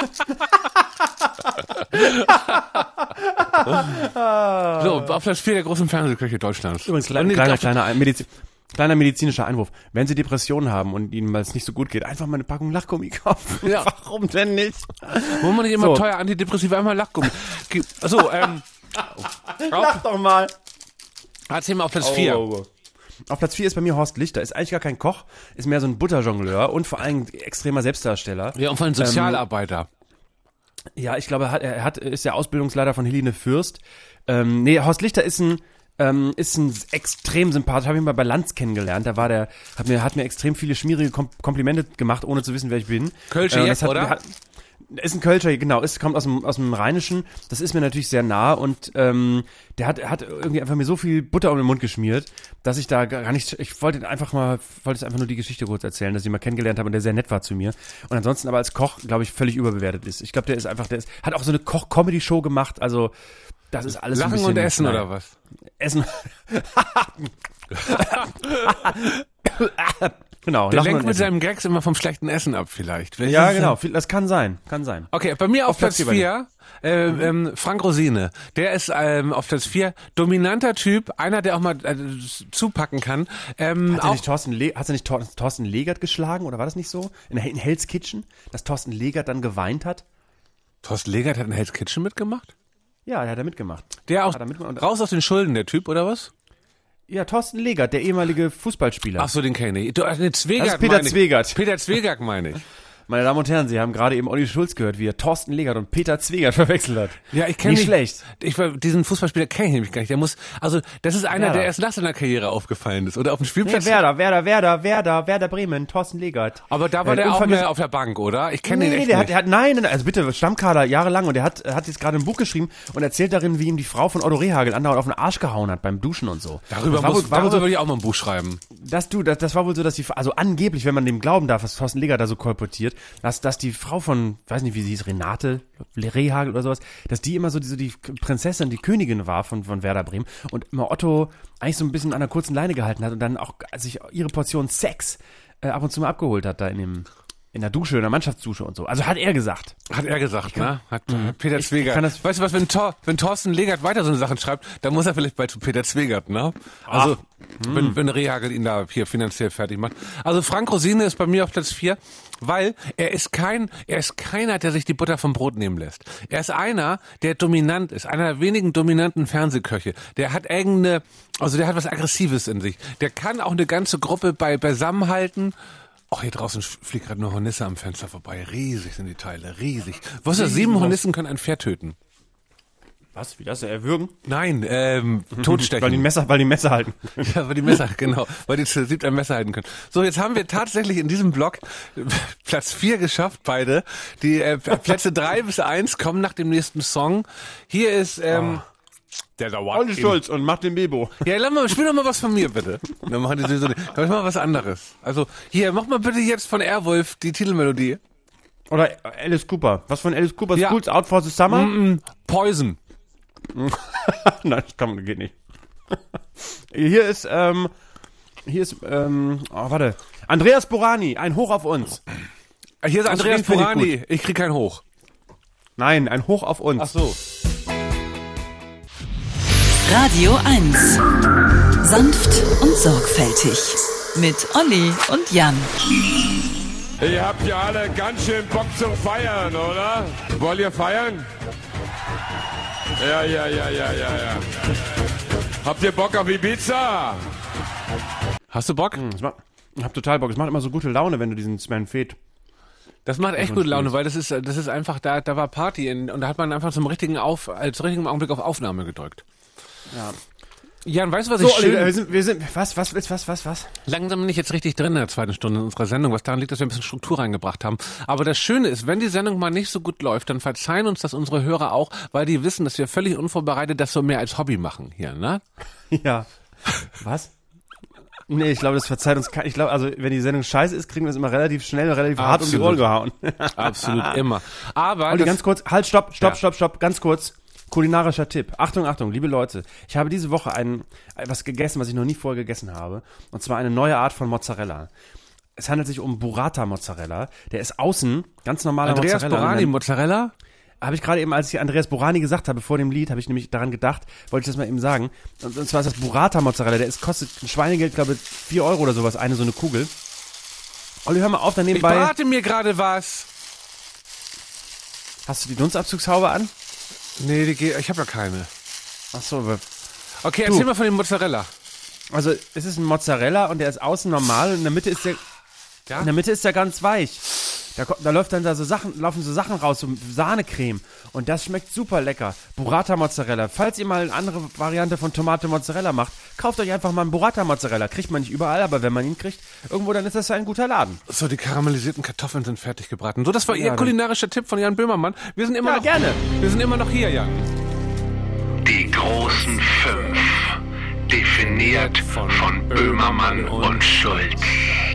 So, auf Platz vier der großen Fernsehkirche Deutschlands. Übrigens, kleiner, kleiner, kleiner, Mediz kleiner medizinischer Einwurf. Wenn Sie Depressionen haben und Ihnen mal es nicht so gut geht, einfach mal eine Packung Lachgummi kaufen. Ja. Warum denn nicht? Wo man nicht immer So. teuer Antidepressiva, einmal Lachgummi. Achso, ähm. Lach doch mal. Erzähl mal auf Platz vier. Oh. Auf Platz vier ist bei mir Horst Lichter. Ist eigentlich gar kein Koch, ist mehr so ein Butterjongleur und vor allem extremer Selbstdarsteller. Ja, und vor allem Sozialarbeiter. Ja, ich glaube, er hat, er hat, ist der Ausbildungsleiter von Helene Fürst. Ähm, nee, Horst Lichter ist ein, ähm, ist ein extrem Sympath. Habe ich mal bei Lanz kennengelernt. Da war der, hat mir, hat mir extrem viele schmierige Kom Komplimente gemacht, ohne zu wissen, wer ich bin. Kölsche äh, jetzt, hat, oder? Hat, ist ein Kölscher, genau. Ist, kommt aus dem, aus dem Rheinischen. Das ist mir natürlich sehr nah und ähm, der hat, hat irgendwie einfach mir so viel Butter um den Mund geschmiert, dass ich da gar nicht, ich wollte einfach mal, wollte einfach nur die Geschichte kurz erzählen, dass ich ihn mal kennengelernt habe und der sehr nett war zu mir. Und ansonsten aber als Koch, glaube ich, völlig überbewertet ist. Ich glaube, der ist einfach, der ist, hat auch so eine Koch-Comedy-Show gemacht, also das ist alles Lachen ein bisschen, und Essen nein. oder was? Essen. Genau. Der Lachen lenkt und mit Essen. seinem Gags immer vom schlechten Essen ab vielleicht. vielleicht Ja, ist es- genau. Das kann sein. Kann sein. Okay, bei mir auf, Auf Platz Platz vier vier äh, ähm, Frank Rosine. Der ist ähm, auf Platz vier dominanter Typ, einer, der auch mal äh, zupacken kann. Ähm, Hat er auch, nicht Thorsten, Le hat er nicht Thor Thorsten Legert geschlagen oder war das nicht so? In, in Hell's Kitchen? Dass Thorsten Legert dann geweint hat? Thorsten Legert hat in Hell's Kitchen mitgemacht? Ja, der hat er mitgemacht. Der auch Hat er mitgemacht? raus aus den Schulden, der Typ, oder was? Ja, Thorsten Legert, der ehemalige Fußballspieler. Ach so, den kenne ich. Du, äh, nee, Zwegert Das ist Peter meine ich. Zwegert. Peter Zwegert meine ich. Meine Damen und Herren, Sie haben gerade eben Olli Schulz gehört, wie er Thorsten Legert und Peter Zwegert verwechselt hat. Ja, ich kenne Nicht schlecht. Ich, diesen Fußballspieler kenne ich nämlich gar nicht. Der muss, also das ist einer, Werder. der erst nach seiner Karriere aufgefallen ist oder auf dem Nee, Spielplatz. Werder, Werder, Werder, Werder, Werder Bremen, Thorsten Legert. Aber da war Äh, der auch unvergessen- mehr auf der Bank, oder? Ich kenne Nee, den echt der hat, nicht. der hat, nein, nein, also bitte, Stammkader, jahrelang, und der hat, hat jetzt gerade ein Buch geschrieben und erzählt darin, wie ihm die Frau von Otto Rehhagel andauernd auf den Arsch gehauen hat beim Duschen und so. darüber das war muss, wohl, war wohl darüber so, würde ich auch mal ein Buch schreiben. dass du, das, das war wohl so, dass die, also angeblich, wenn man dem glauben darf, was Thorsten Legert da so kolportiert, dass, dass die Frau von, weiß nicht, wie sie hieß, Renate Rehhagel oder sowas, dass die immer so die, so die Prinzessin, die Königin war von, von Werder Bremen und immer Otto eigentlich so ein bisschen an einer kurzen Leine gehalten hat und dann auch sich ihre Portion Sex äh, ab und zu mal abgeholt hat da in dem, in der Dusche, in der Mannschaftsdusche und so. Also hat er gesagt. Hat er gesagt, ne? Hat äh, Peter Ich Zwegert. kann das- weißt du was, wenn, Thor, wenn Thorsten Legert weiter so eine Sachen schreibt, dann muss er vielleicht bei Peter Zwegert, ne? Also, wenn, wenn Rehhagel ihn da hier finanziell fertig macht. Also Frank Rosine ist bei mir auf Platz vier, weil er ist kein, er ist keiner, der sich die Butter vom Brot nehmen lässt. Er ist einer, der dominant ist, einer der wenigen dominanten Fernsehköche. Der hat irgendeine, also der hat was Aggressives in sich. Der kann auch eine ganze Gruppe bei beisammenhalten. Oh, hier draußen fliegt gerade eine Hornisse am Fenster vorbei. Riesig sind die Teile, riesig. Wusstest du, sieben Hornissen können ein Pferd töten? Was? Wie das? Erwürgen? Nein, ähm, totstechen. Weil die Messer, weil die Messer halten. Ja, weil die Messer, genau, weil die zu siebt ein Messer halten können. So, jetzt haben wir tatsächlich in diesem Block Platz vier geschafft, beide. Die äh, Plätze drei bis eins kommen nach dem nächsten Song. Hier ist, ähm, der dauert. Olli Schulz und mach den Bebo. Ja, lass mal, spiel doch mal was von mir, bitte. Dann machen die sowieso nicht. Aber ich mach mal was anderes. Also, hier, mach mal bitte jetzt von Airwolf die Titelmelodie. Oder Alice Cooper. Was von Alice Cooper? Ja. School's Out for the Summer? Mm, Poison. Nein, das kann man, geht nicht. Hier ist, ähm, hier ist, ähm, oh, warte. Andreas Borani, ein Hoch auf uns. Hier ist Also, Andreas den find ich Borani. gut. Ich krieg kein Hoch. Nein, ein Hoch auf uns. Ach so. Radio eins. Sanft und sorgfältig. Mit Olli und Jan. Ihr habt ja alle ganz schön Bock zum Feiern, oder? Wollt ihr feiern? Ja, ja, ja, ja, ja, ja. Habt ihr Bock auf Ibiza? Hast du Bock? Das macht, ich hab total Bock. Es macht immer so gute Laune, wenn du diesen Sven Feth. Das macht echt gute Laune, weil das ist, das ist einfach, da, da war Party in, und da hat man einfach zum richtigen Auf, als richtigen Augenblick auf Aufnahme gedrückt. Ja. Jan, weißt du, was So, ich Olli, schön... wir sind, wir sind, was, was, was, was, was, was? Langsam bin ich jetzt richtig drin in der zweiten Stunde unserer Sendung, was daran liegt, dass wir ein bisschen Struktur reingebracht haben. Aber das Schöne ist, wenn die Sendung mal nicht so gut läuft, dann verzeihen uns das unsere Hörer auch, weil die wissen, dass wir völlig unvorbereitet das so mehr als Hobby machen hier, ne? Ja. Was? Nee, ich glaube, das verzeiht uns kein, ich glaube, also wenn die Sendung scheiße ist, kriegen wir es immer relativ schnell, relativ Absolut. hart um die Ohren gehauen. Absolut immer. Aber Olli, ganz kurz, halt, stopp, stopp, ja. stopp, stopp, ganz kurz. Kulinarischer Tipp. Achtung, Achtung, liebe Leute. Ich habe diese Woche ein, etwas gegessen, was ich noch nie vorher gegessen habe. Und zwar eine neue Art von Mozzarella. Es handelt sich um Burrata Mozzarella. Der ist außen ganz normaler Andreas Mozzarella. Borani Mozzarella? Habe ich gerade eben, als ich Andreas Borani gesagt habe, vor dem Lied, habe ich nämlich daran gedacht, wollte ich das mal eben sagen. Und, und zwar ist das Burrata Mozzarella. Der ist, kostet ein Schweinegeld, glaube ich, vier Euro oder sowas, eine so eine Kugel. Olli, hör mal auf, dann nebenbei. Ich brate mir gerade was. Hast du die Dunstabzugshaube an? Nee, die geht, ich habe ja keine. Ach so, aber okay, erzähl du. mal von dem Mozzarella. Also, es ist ein Mozzarella und der ist außen normal und in der Mitte ist der, ja? in der Mitte ist der ganz weich. Da, da läuft dann da so Sachen, laufen so Sachen raus, so Sahnecreme. Und das schmeckt super lecker. Burrata Mozzarella. Falls ihr mal eine andere Variante von Tomate Mozzarella macht, kauft euch einfach mal einen Burrata Mozzarella. Kriegt man nicht überall, aber wenn man ihn kriegt, irgendwo, dann ist das ein guter Laden. So, die karamellisierten Kartoffeln sind fertig gebraten. So, das war ja, Ihr kulinarischer Tipp von Jan Böhmermann. Wir sind immer ja, noch, gerne. Wir sind immer noch hier, Jan. Die großen fünf. Definiert von, von Böhmermann und Schulz.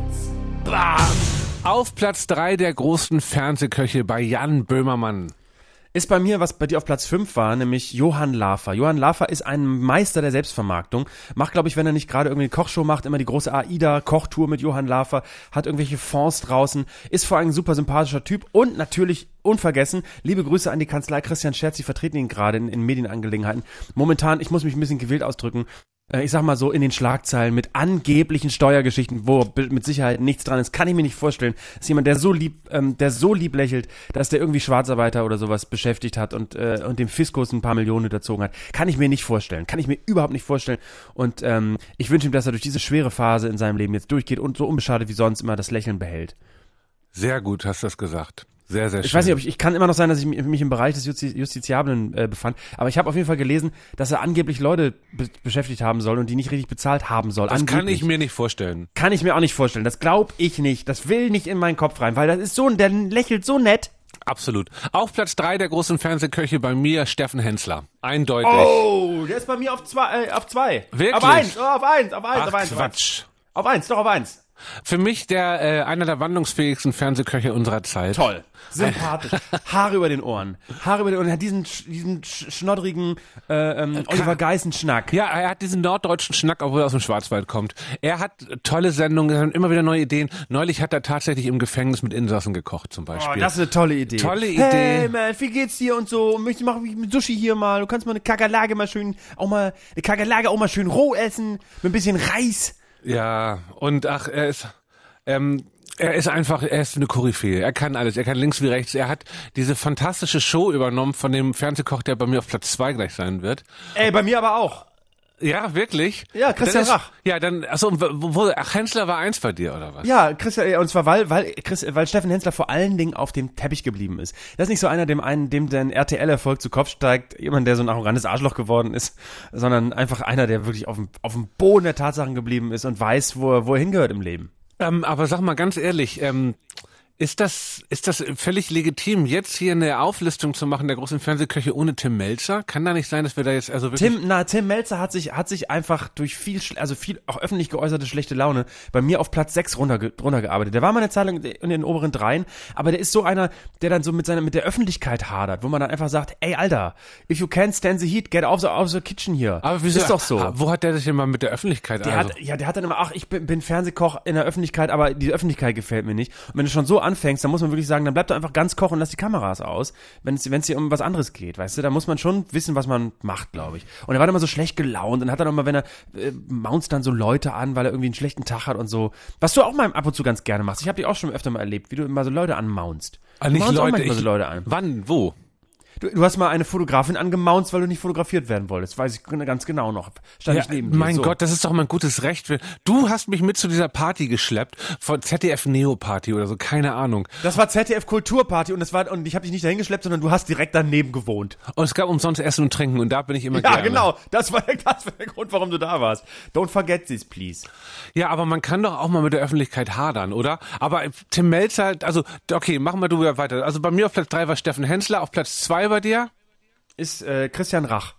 Bam. Auf Platz drei der großen Fernsehköche bei Jan Böhmermann. Ist bei mir, was bei dir auf Platz fünf war, nämlich Johann Lafer. Johann Lafer ist ein Meister der Selbstvermarktung. Macht, glaube ich, wenn er nicht gerade irgendwie eine Kochshow macht, immer die große AIDA-Kochtour mit Johann Lafer, hat irgendwelche Fonds draußen, ist vor allem ein super sympathischer Typ und natürlich unvergessen, liebe Grüße an die Kanzlei Christian Scherz, die vertreten ihn gerade in, in Medienangelegenheiten. Momentan, ich muss mich ein bisschen gewählt ausdrücken, ich sag mal so, in den Schlagzeilen mit angeblichen Steuergeschichten, wo mit Sicherheit nichts dran ist, kann ich mir nicht vorstellen, dass jemand, der so lieb, ähm, der so lieb lächelt, dass der irgendwie Schwarzarbeiter oder sowas beschäftigt hat und äh, und dem Fiskus ein paar Millionen unterzogen hat, kann ich mir nicht vorstellen, kann ich mir überhaupt nicht vorstellen. Und ähm, ich wünsche ihm, dass er durch diese schwere Phase in seinem Leben jetzt durchgeht und so unbeschadet wie sonst immer das Lächeln behält. Sehr gut, hast du das gesagt. Sehr, sehr schön. Ich weiß nicht, ob ich, ich kann immer noch sein, dass ich mich im Bereich des Justi- Justiziablen äh, befand, aber ich habe auf jeden Fall gelesen, dass er angeblich Leute be- beschäftigt haben soll und die nicht richtig bezahlt haben soll. Das angeblich. kann ich mir nicht vorstellen. Kann ich mir auch nicht vorstellen. Das glaube ich nicht. Das will nicht in meinen Kopf rein, weil das ist so, der lächelt so nett. Absolut. Auf Platz drei der großen Fernsehköche bei mir Steffen Hensler. Eindeutig. Oh, der ist bei mir auf zwei. Äh, auf zwei. Wirklich? Auf eins, oh, auf eins, auf eins, Ach, auf eins. Quatsch. Auf eins, doch auf eins. Für mich der äh, einer der wandlungsfähigsten Fernsehköche unserer Zeit. Toll, sympathisch, Haare über den Ohren, Haare über den Ohren, er hat diesen diesen schnoddrigen äh, ähm, Oliver Geißen-Schnack. Ja, er hat diesen norddeutschen Schnack, obwohl er aus dem Schwarzwald kommt. Er hat tolle Sendungen, er hat immer wieder neue Ideen. Neulich hat er tatsächlich im Gefängnis mit Insassen gekocht zum Beispiel. Oh, das ist eine tolle Idee. Tolle Idee. Hey man, wie geht's dir und so? Möchtest du machen mit Sushi hier mal? Du kannst mal eine Kakerlake mal schön, auch mal eine Kakerlake auch mal schön roh essen mit ein bisschen Reis. Ja, und ach, er ist, ähm, er ist einfach, er ist eine Koryphäe. Er kann alles, er kann links wie rechts. Er hat diese fantastische Show übernommen von dem Fernsehkoch, der bei mir auf Platz zwei gleich sein wird. Ey, bei mir aber auch. Ja, wirklich? Ja, Christian ist, Rach. Ja, dann, achso, wo, wo, ach, Hensler war eins bei dir, oder was? Ja, Christian, und zwar weil, weil, Chris, weil Steffen Hensler vor allen Dingen auf dem Teppich geblieben ist. Das ist nicht so einer, dem einen, dem dein R T L-Erfolg zu Kopf steigt, jemand, der so ein arrogantes Arschloch geworden ist, sondern einfach einer, der wirklich auf dem, auf dem Boden der Tatsachen geblieben ist und weiß, wo er, wo er hingehört im Leben. Ähm, aber sag mal ganz ehrlich, ähm, Ist das, ist das völlig legitim, jetzt hier eine Auflistung zu machen der großen Fernsehköche ohne Tim Melzer? Kann da nicht sein, dass wir da jetzt also wirklich... Tim, na, Tim Melzer hat sich, hat sich einfach durch viel, also viel auch öffentlich geäußerte schlechte Laune bei mir auf Platz sechs runterge, runtergearbeitet. Der war mal eine Zeit lang in den oberen dreien, aber der ist so einer, der dann so mit seiner, mit der Öffentlichkeit hadert, wo man dann einfach sagt, ey, Alter, if you can't stand the heat, get out the, out the kitchen hier. Aber wieso? Ist doch so. Wo hat der sich denn mal mit der Öffentlichkeit Der also? hat, ja, der hat dann immer, ach, ich bin, bin Fernsehkoch in der Öffentlichkeit, aber die Öffentlichkeit gefällt mir nicht. Und wenn du schon so anfängst, dann muss man wirklich sagen, dann bleib doch einfach ganz kochen und lass die Kameras aus, wenn es wenn es hier um was anderes geht, weißt du, da muss man schon wissen, was man macht, glaube ich. Und er war dann immer so schlecht gelaunt und hat dann immer, wenn er äh, mounts dann so Leute an, weil er irgendwie einen schlechten Tag hat und so, was du auch mal ab und zu ganz gerne machst. Ich habe dich auch schon öfter mal erlebt, wie du immer so Leute anmaunst. Ah, nicht du Leute, auch manchmal ich, so Leute an. Wann, wo? Du, du hast mal eine Fotografin angemaunzt, weil du nicht fotografiert werden wolltest. Weiß ich ganz genau noch. Stand Ja, ich neben dir. mein so. Gott, das ist doch mein gutes Recht. Du hast mich mit zu dieser Party geschleppt, von Z D F Neo Party oder so, keine Ahnung. Das war Z D F Kulturparty und das war und ich habe dich nicht dahin geschleppt, sondern du hast direkt daneben gewohnt. Und es gab umsonst Essen und Trinken und da bin ich immer Ja, gerne. genau. Das war, das war der Grund, warum du da warst. Don't forget this, please. Ja, aber man kann doch auch mal mit der Öffentlichkeit hadern, oder? Aber Tim Melzer, also, okay, machen wir du wieder weiter. Also bei mir auf Platz drei war Steffen Hensler, auf Platz zwei bei dir? Ist äh, Christian Rach.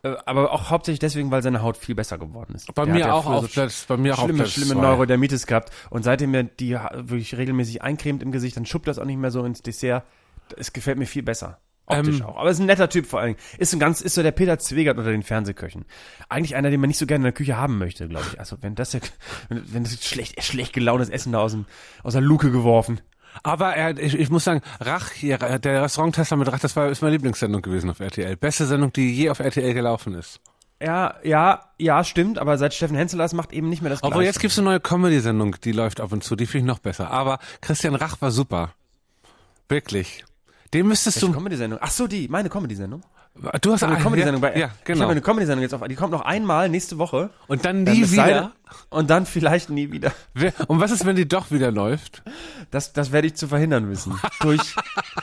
Äh, aber auch hauptsächlich deswegen, weil seine Haut viel besser geworden ist. Bei Der mir hat ja auch früher auf Platz, bei mir auch auf schlimme, Platz schlimme zwei. Neurodermitis gehabt. Und seitdem er die ha- wirklich regelmäßig eincremt im Gesicht, dann schuppt das auch nicht mehr so ins Dessert. Es gefällt mir viel besser. Optisch Ähm, auch. Aber ist ein netter Typ vor allem. Ist ein ganz, ist so der Peter Zwegert unter den Fernsehköchen. Eigentlich einer, den man nicht so gerne in der Küche haben möchte, glaube ich. Also wenn das ja, wenn, wenn das schlecht, schlecht gelauntes Essen da aus dem, aus der Luke geworfen. Aber er, ich, ich muss sagen, Rach, hier, der Restauranttester mit Rach, das war ist meine Lieblingssendung gewesen auf R T L. Beste Sendung, die je auf R T L gelaufen ist. Ja, ja, ja, stimmt, aber seit Steffen Hensel das macht eben nicht mehr das Gleiche. Obwohl, jetzt gibt's eine neue Comedy-Sendung, die läuft ab und zu, die finde ich noch besser. Aber Christian Rach war super. Wirklich. Den müsstest Welche du... Comedy-Sendung? Ach so, die, meine Comedy-Sendung. Du hast eine ah, Comedy-Sendung bei, Ja, Ich genau. habe eine Comedy-Sendung jetzt auf, die kommt noch einmal nächste Woche. Und dann Dann nie es sei wieder. denn- Und dann vielleicht nie wieder. Wer- Und was ist, wenn die doch wieder läuft? Das, das werde ich zu verhindern wissen. Durch,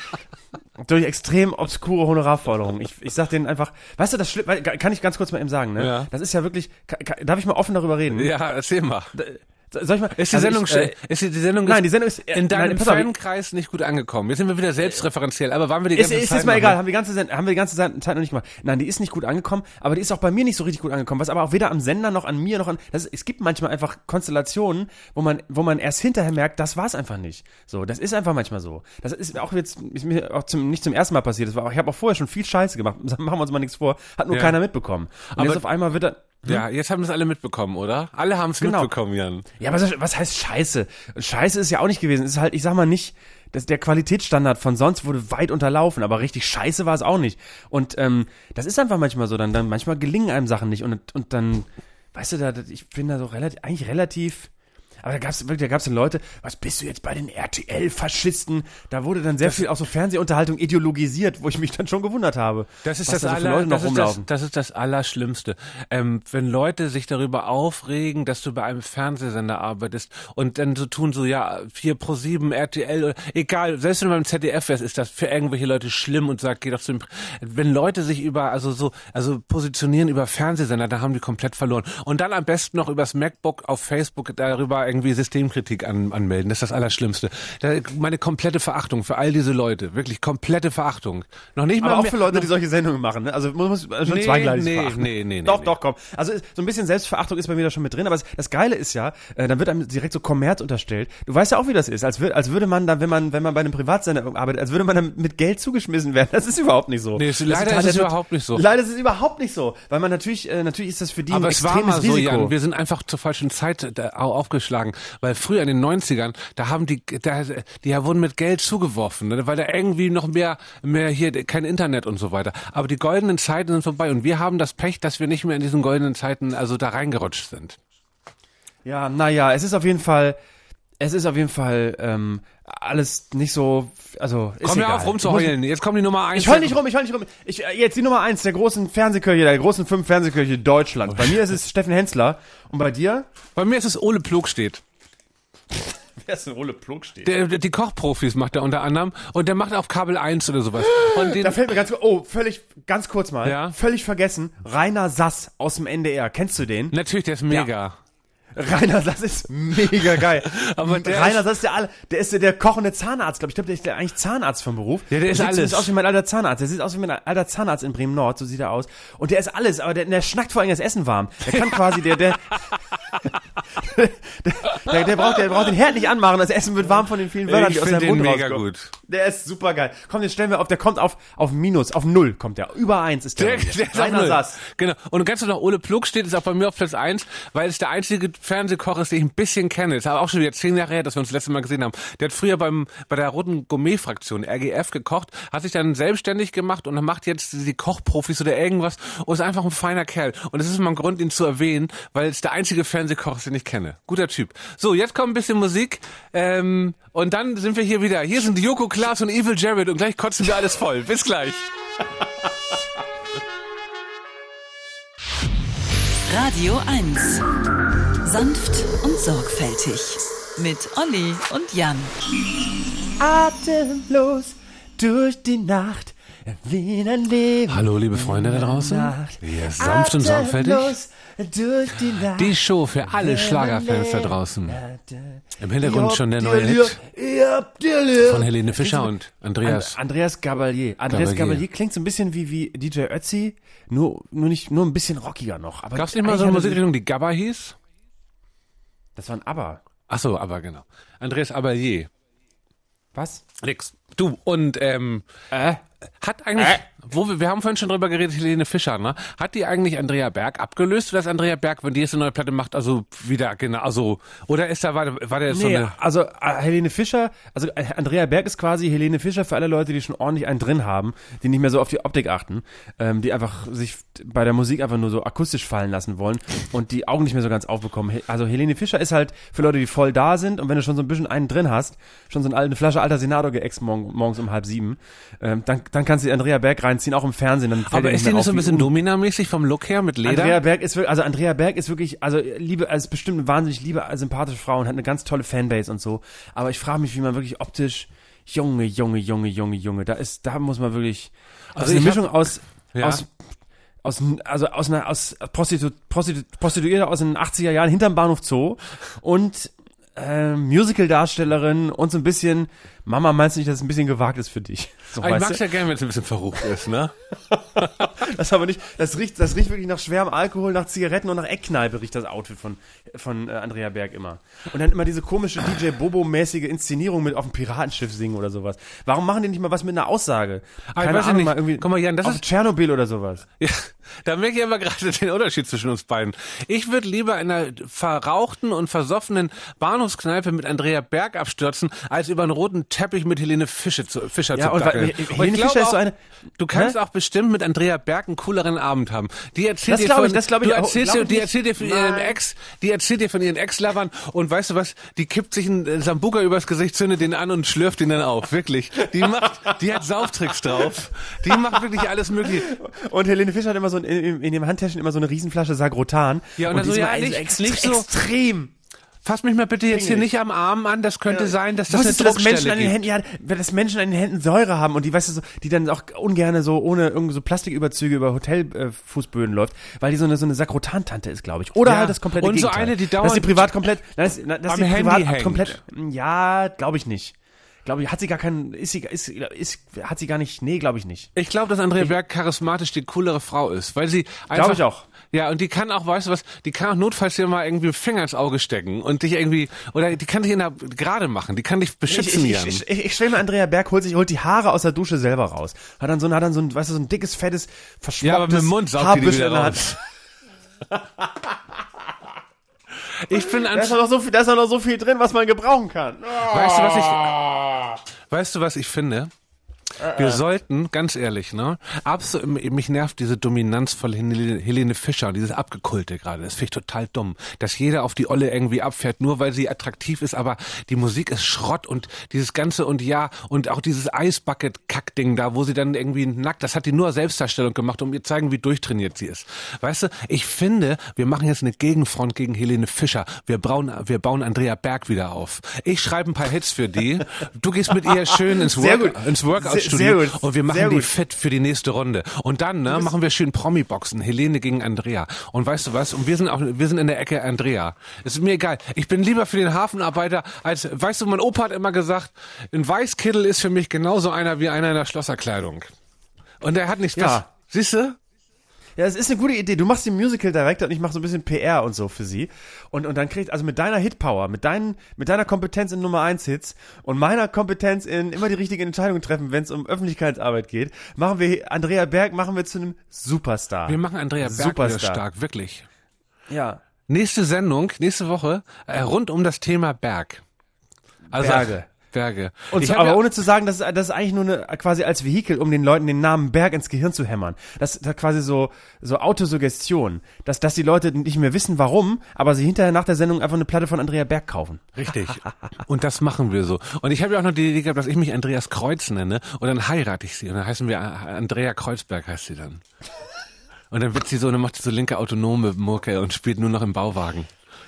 durch extrem obskure Honorarforderungen. Ich, ich sag denen einfach, weißt du, das Schlimm, weil- kann ich ganz kurz mal eben sagen, ne? Ja. Das ist ja wirklich, ka- ka- darf ich mal offen darüber reden? Ja, erzähl mal. Soll ich mal? Ist die also Sendung, ich, äh, ist die, die Sendung nein, die Sendung ist in deinem nein, pass auf, Fankreis nicht gut angekommen. Jetzt sind wir wieder selbstreferenziell, aber waren wir die Ist, ganze ist Zeit jetzt mal noch egal, nicht? haben wir die ganze Zeit, haben wir die ganze Zeit Zeit noch nicht gemacht. Nein, die ist nicht gut angekommen, aber die ist auch bei mir nicht so richtig gut angekommen, was aber auch weder am Sender noch an mir noch an, das ist, es gibt manchmal einfach Konstellationen, wo man, wo man erst hinterher merkt, das war's einfach nicht. So, das ist einfach manchmal so. Das ist auch jetzt, ist mir auch zum, nicht zum ersten Mal passiert, das war auch, ich habe auch vorher schon viel Scheiße gemacht, machen wir uns mal nichts vor, hat nur Ja. keiner mitbekommen. Und Aber- jetzt auf einmal wird er, Ja, jetzt haben es alle mitbekommen, oder? Alle haben es Genau. mitbekommen, Jan. ja, aber was, was heißt Scheiße? Scheiße ist ja auch nicht gewesen. Es ist halt, ich sag mal nicht, dass der Qualitätsstandard von sonst wurde weit unterlaufen, aber richtig scheiße war es auch nicht. Und ähm, das ist einfach manchmal so, dann, dann manchmal gelingen einem Sachen nicht und, und dann, weißt du, da, ich bin da so relativ, eigentlich relativ. Aber da gab's wirklich, da gab's dann Leute, was bist du jetzt bei den R T L-Faschisten? Da wurde dann sehr viel auch so Fernsehunterhaltung ideologisiert, wo ich mich dann schon gewundert habe. Das ist was das, da so für aller, Leute noch das, ist das, rumlaufen. das ist das Allerschlimmste. Ähm, wenn Leute sich darüber aufregen, dass du bei einem Fernsehsender arbeitest und dann so tun, so ja, vier Pro sieben, R T L, oder, egal, selbst wenn du beim Z D F wärst, ist das für irgendwelche Leute schlimm und sagt, geh doch zu dem, wenn Leute sich über, also so, also positionieren über Fernsehsender, da haben die komplett verloren. Und dann am besten noch übers MacBook auf Facebook darüber irgendwie Systemkritik an, anmelden. Das ist das Allerschlimmste. Da, meine komplette Verachtung für all diese Leute. Wirklich komplette Verachtung. Noch nicht mal Aber auch mehr, für Leute, die solche Sendungen machen, ne? Also man muss schon Nee, zweigleisig nee, verachten. nee, nee, nee, Doch, nee. doch, komm. Also so ein bisschen Selbstverachtung ist bei mir da schon mit drin, aber das, das Geile ist ja, äh, dann wird einem direkt so Kommerz unterstellt. Du weißt ja auch, wie das ist, als, wür, als würde man da, wenn man, wenn man bei einem Privatsender arbeitet, als würde man dann mit Geld zugeschmissen werden. Das ist überhaupt nicht so. Nee, es- Das leider total- ist es das wird- überhaupt nicht so. Leider ist es überhaupt nicht so, weil man natürlich, äh, natürlich ist das für die Aber ein es war extremes mal so, Risiko. Jan, wir sind einfach zur falschen Zeit da au- aufgeschlagen, weil früher in den neunzigern, da haben die, da, die wurden mit Geld zugeworfen, ne, weil da irgendwie noch mehr, mehr hier, kein Internet und so weiter. Aber die goldenen Zeiten sind vorbei und wir haben das Pech, dass wir nicht mehr in diesen goldenen Zeiten, also da reingerutscht sind. Ja, naja, es ist auf jeden Fall, es ist auf jeden Fall ähm, alles nicht so, also ist Komm egal. mir auf rumzuheulen, jetzt kommt die Nummer eins. Ich heul nicht rum, ich heul nicht rum. Ich, äh, jetzt die Nummer eins der großen Fernsehkirche, der großen fünf Fernsehkirche Deutschlands. Bei mir ist es Steffen Hensler. Und bei dir? Bei mir ist es Ole Plogstedt. Wer ist denn Ole Plogstedt? Der, der, die Kochprofis macht er unter anderem und der macht auf Kabel eins oder sowas. Und den, Da fällt mir ganz, oh, völlig, ganz kurz mal, Ja? völlig vergessen, Rainer Sass aus dem N D R. Kennst du den? natürlich, der ist mega. Rainer Sass ist mega geil. Aber der Rainer ist- Sass ist der, alle, der ist der, der kochende Zahnarzt, glaube ich. Ich glaube, der ist der eigentlich Zahnarzt vom Beruf. Ja, der ist sieht alles. zumindest aus wie mein alter Zahnarzt. Der sieht aus wie mein alter Zahnarzt in Bremen Nord, so sieht er aus. Und der ist alles, aber der, der schnackt vor allem das Essen warm. Der kann quasi, der, der, der, der braucht, der braucht den Herd nicht anmachen, das Essen wird warm von den vielen Wörtern, Ich die aus find seinem den Mund mega rauskommen. gut. Der ist super geil. Komm, den stellen wir auf, der kommt auf, auf Minus, auf Null kommt der. Über eins ist der. Der, der ist auf Rainer Null. Sass. Genau. Und ganz noch, Ole Plogstedt ist auch bei mir auf Platz eins, weil es der einzige Fernsehkoch ist, den ich ein bisschen kenne. Ist aber auch schon wieder zehn Jahre her, dass wir uns das letzte Mal gesehen haben. Der hat früher beim, bei der Roten Gourmet-Fraktion, R G F, gekocht, hat sich dann selbstständig gemacht und macht jetzt die Kochprofis oder irgendwas und ist einfach ein feiner Kerl. Und das ist mal ein Grund, ihn zu erwähnen, weil es der einzige Fernsehkoch ist, den ich kenne. Guter Typ. So, jetzt kommt ein bisschen Musik, ähm, und dann sind wir hier wieder. Hier sind Joko Klaas und Evil Jared und gleich kotzen wir alles voll. Bis gleich. Radio eins. Sanft und sorgfältig. Mit Olli und Jan. Atemlos durch die Nacht wie ein Leben. Hallo, liebe Freunde da draußen. Hier ist sanft und sorgfältig. Durch die Nacht. Die Show für alle Schlagerfans da draußen. Im Hintergrund schon der neue Hit von Helene Fischer und Andreas. And, Andreas Gabalier. Andreas Gabalier. Gabalier klingt so ein bisschen wie, wie D J Ötzi, nur, nur nicht, nur ein bisschen rockiger noch. Aber gab's nicht mal so eine Musikrichtung, die Gabba hieß? Das war ein ABBA. Ach so, aber genau. Andreas Gabalier. Was? Nix. Du, und, ähm, äh? hat eigentlich, äh? wo wir, wir haben vorhin schon drüber geredet, Helene Fischer, ne? Hat die eigentlich Andrea Berg abgelöst, oder ist Andrea Berg, wenn die jetzt eine neue Platte macht, also wieder, genau, also, oder ist da, war, war der jetzt nee, so eine... also, äh, Helene Fischer, also, äh, Andrea Berg ist quasi Helene Fischer für alle Leute, die schon ordentlich einen drin haben, die nicht mehr so auf die Optik achten, ähm, die einfach sich bei der Musik einfach nur so akustisch fallen lassen wollen und die Augen nicht mehr so ganz aufbekommen. He- also, Helene Fischer ist halt für Leute, die voll da sind, und wenn du schon so ein bisschen einen drin hast, schon so eine, eine Flasche alter Senado geäxt morgen, morgens um halb sieben, ähm, dann, dann kannst du die Andrea Berg reinziehen, auch im Fernsehen. Dann aber ist die nicht so ein bisschen Domina-mäßig vom Look her mit Leder? Andrea Berg ist wirklich, also Andrea Berg ist wirklich, also liebe, also ist bestimmt eine wahnsinnig liebe, sympathische Frau und hat eine ganz tolle Fanbase und so. Aber ich frage mich, wie man wirklich optisch, Junge, Junge, Junge, Junge, Junge, da ist, da muss man wirklich, also, also eine Mischung hab, aus, ja. aus, aus, also aus einer, aus Prostitu, Prostitu, Prostituierter aus den achtziger Jahren hinterm Bahnhof Zoo und äh, Musical-Darstellerin und so ein bisschen, Mama, meinst du nicht, dass es ein bisschen gewagt ist für dich? So, ich mag's ja gerne, wenn es ein bisschen verrucht ist, ne? Das aber nicht, das riecht, das riecht wirklich nach schwerem Alkohol, nach Zigaretten und nach Eckkneipe riecht das Outfit von, von äh, Andrea Berg immer. Und dann immer diese komische D J Bobo-mäßige Inszenierung mit auf dem Piratenschiff singen oder sowas. Warum machen die nicht mal was mit einer Aussage? Aber Keine ich weiß Ahnung, nicht. mal irgendwie Guck mal, Jan, das auf ist Tschernobyl oder sowas. Ja, da merke ich aber gerade den Unterschied zwischen uns beiden. Ich würde lieber in einer verrauchten und versoffenen Bahnhofskneipe mit Andrea Berg abstürzen, als über einen roten Teppich mit Helene Fischer zu, Fischer Ja, zu und dackeln. weil, Helene Fischer ist so eine, du kannst hä? auch bestimmt mit Andrea Berg einen cooleren Abend haben. Die erzählt Das dir glaub von, ich, das glaub ich du auch, erzählst glaub dir, ich die erzählt dir von ihrem Nein. Ex, die erzählt dir von ihren Ex-Lovern und weißt du was, die kippt sich einen Sambuca übers Gesicht, zündet den an und schlürft ihn dann auf. Wirklich. Die macht, die hat Sauftricks drauf. Die macht wirklich alles mögliche. Und Helene Fischer hat immer so in, in, in dem Handtäschchen immer so eine Riesenflasche Sagrotan. Ja, und, und dann so, die ist ja, immer nicht, extre- nicht so, extrem. fass mich mal bitte jetzt hier Pingelig. nicht am Arm an, das könnte Ja. sein, dass das Wusstest du, eine dass Menschen Druckstelle an den gibt. Händen, ja, dass Menschen an den Händen Säure haben und die, weißt du, so, die dann auch ungerne so ohne irgendwie so Plastiküberzüge über Hotelfußböden äh, läuft, weil die so eine so eine Sakrotantante ist, glaube ich. Oder Ja. halt das komplette Und so Gegenteil. eine, die dass die dauernd privat komplett, dass, dass am die Handy privat hängt. komplett, ja, glaube ich nicht. Glaube ich, hat sie gar keinen, ist sie, ist, ist, hat sie gar nicht, nee, glaube ich nicht. Ich glaube, dass Andrea Berg charismatisch die coolere Frau ist, weil sie einfach... Glaube ich auch. Ja, und die kann auch, weißt du was, die kann auch notfalls dir mal irgendwie einen Finger ins Auge stecken und dich irgendwie, oder die kann dich in der gerade machen, die kann dich beschützen, Ich, Jan. ich, ich, ich, ich stelle mir, Andrea Berg holt sich, holt die Haare aus der Dusche selber raus. Hat dann so, ein- hat dann so ein, weißt du, so ein dickes, fettes, verschwopptes Ja, aber mit dem Mund saugt die die Haarbüschel wieder in der raus. Hand. Ich bin Da an, ist doch noch so viel, da ist doch noch so viel drin, was man gebrauchen kann. weißt du, was ich, weißt du, was ich finde? Wir sollten, ganz ehrlich, ne, absolut, mich nervt diese Dominanz von Helene, Helene Fischer, dieses Abgekulte gerade, das finde ich total dumm, dass jeder auf die Olle irgendwie abfährt, nur weil sie attraktiv ist, aber die Musik ist Schrott und dieses Ganze und ja, und auch dieses Eisbucket-Kack-Ding da, wo sie dann irgendwie nackt, das hat die nur Selbstdarstellung gemacht, um ihr zu zeigen, wie durchtrainiert sie ist. Weißt du, ich finde, wir machen jetzt eine Gegenfront gegen Helene Fischer, wir bauen, wir bauen Andrea Berg wieder auf. Ich schreibe ein paar Hits für die, du gehst mit ihr schön ins, Sehr Work, gut. ins Workout Sehr- sehr gut. und wir machen Sehr die gut. fit für die nächste Runde. Und dann, ne, machen wir schön Promi-Boxen. Helene gegen Andrea. Und weißt du was? Und wir sind auch, wir sind in der Ecke Andrea. Ist mir egal. Ich bin lieber für den Hafenarbeiter als, weißt du, mein Opa hat immer gesagt, ein Weißkittel ist für mich genauso einer wie einer in der Schlosserkleidung. Und er hat nichts, Ja. das, siehst du? Ja, es ist eine gute Idee. Du machst den Musical Director und ich mache so ein bisschen P R und so für sie. Und, und dann kriegt, also mit deiner Hitpower, mit deinen, mit deiner Kompetenz in Nummer eins Hits und meiner Kompetenz in immer die richtigen Entscheidungen treffen, wenn es um Öffentlichkeitsarbeit geht, machen wir Andrea Berg, machen wir zu einem Superstar. Wir machen Andrea Berg wieder Superstar. stark, wirklich. Ja. Nächste Sendung, nächste Woche, äh, rund um das Thema Berg. Also, Berge. Berge. Und Ich so, hab aber ja- ohne zu sagen, das ist, das ist eigentlich nur eine, quasi als Vehikel, um den Leuten den Namen Berg ins Gehirn zu hämmern. Das ist quasi so, so Autosuggestion. Dass, dass die Leute nicht mehr wissen, warum, aber sie hinterher nach der Sendung einfach eine Platte von Andrea Berg kaufen. Richtig. Und das machen wir so. Und ich habe ja auch noch die Idee gehabt, dass ich mich Andreas Kreuz nenne und dann heirate ich sie. Und dann heißen wir, Andrea Kreuzberg heißt sie dann. Und dann wird sie so, dann macht sie so linke autonome Mucke und spielt nur noch im Bauwagen.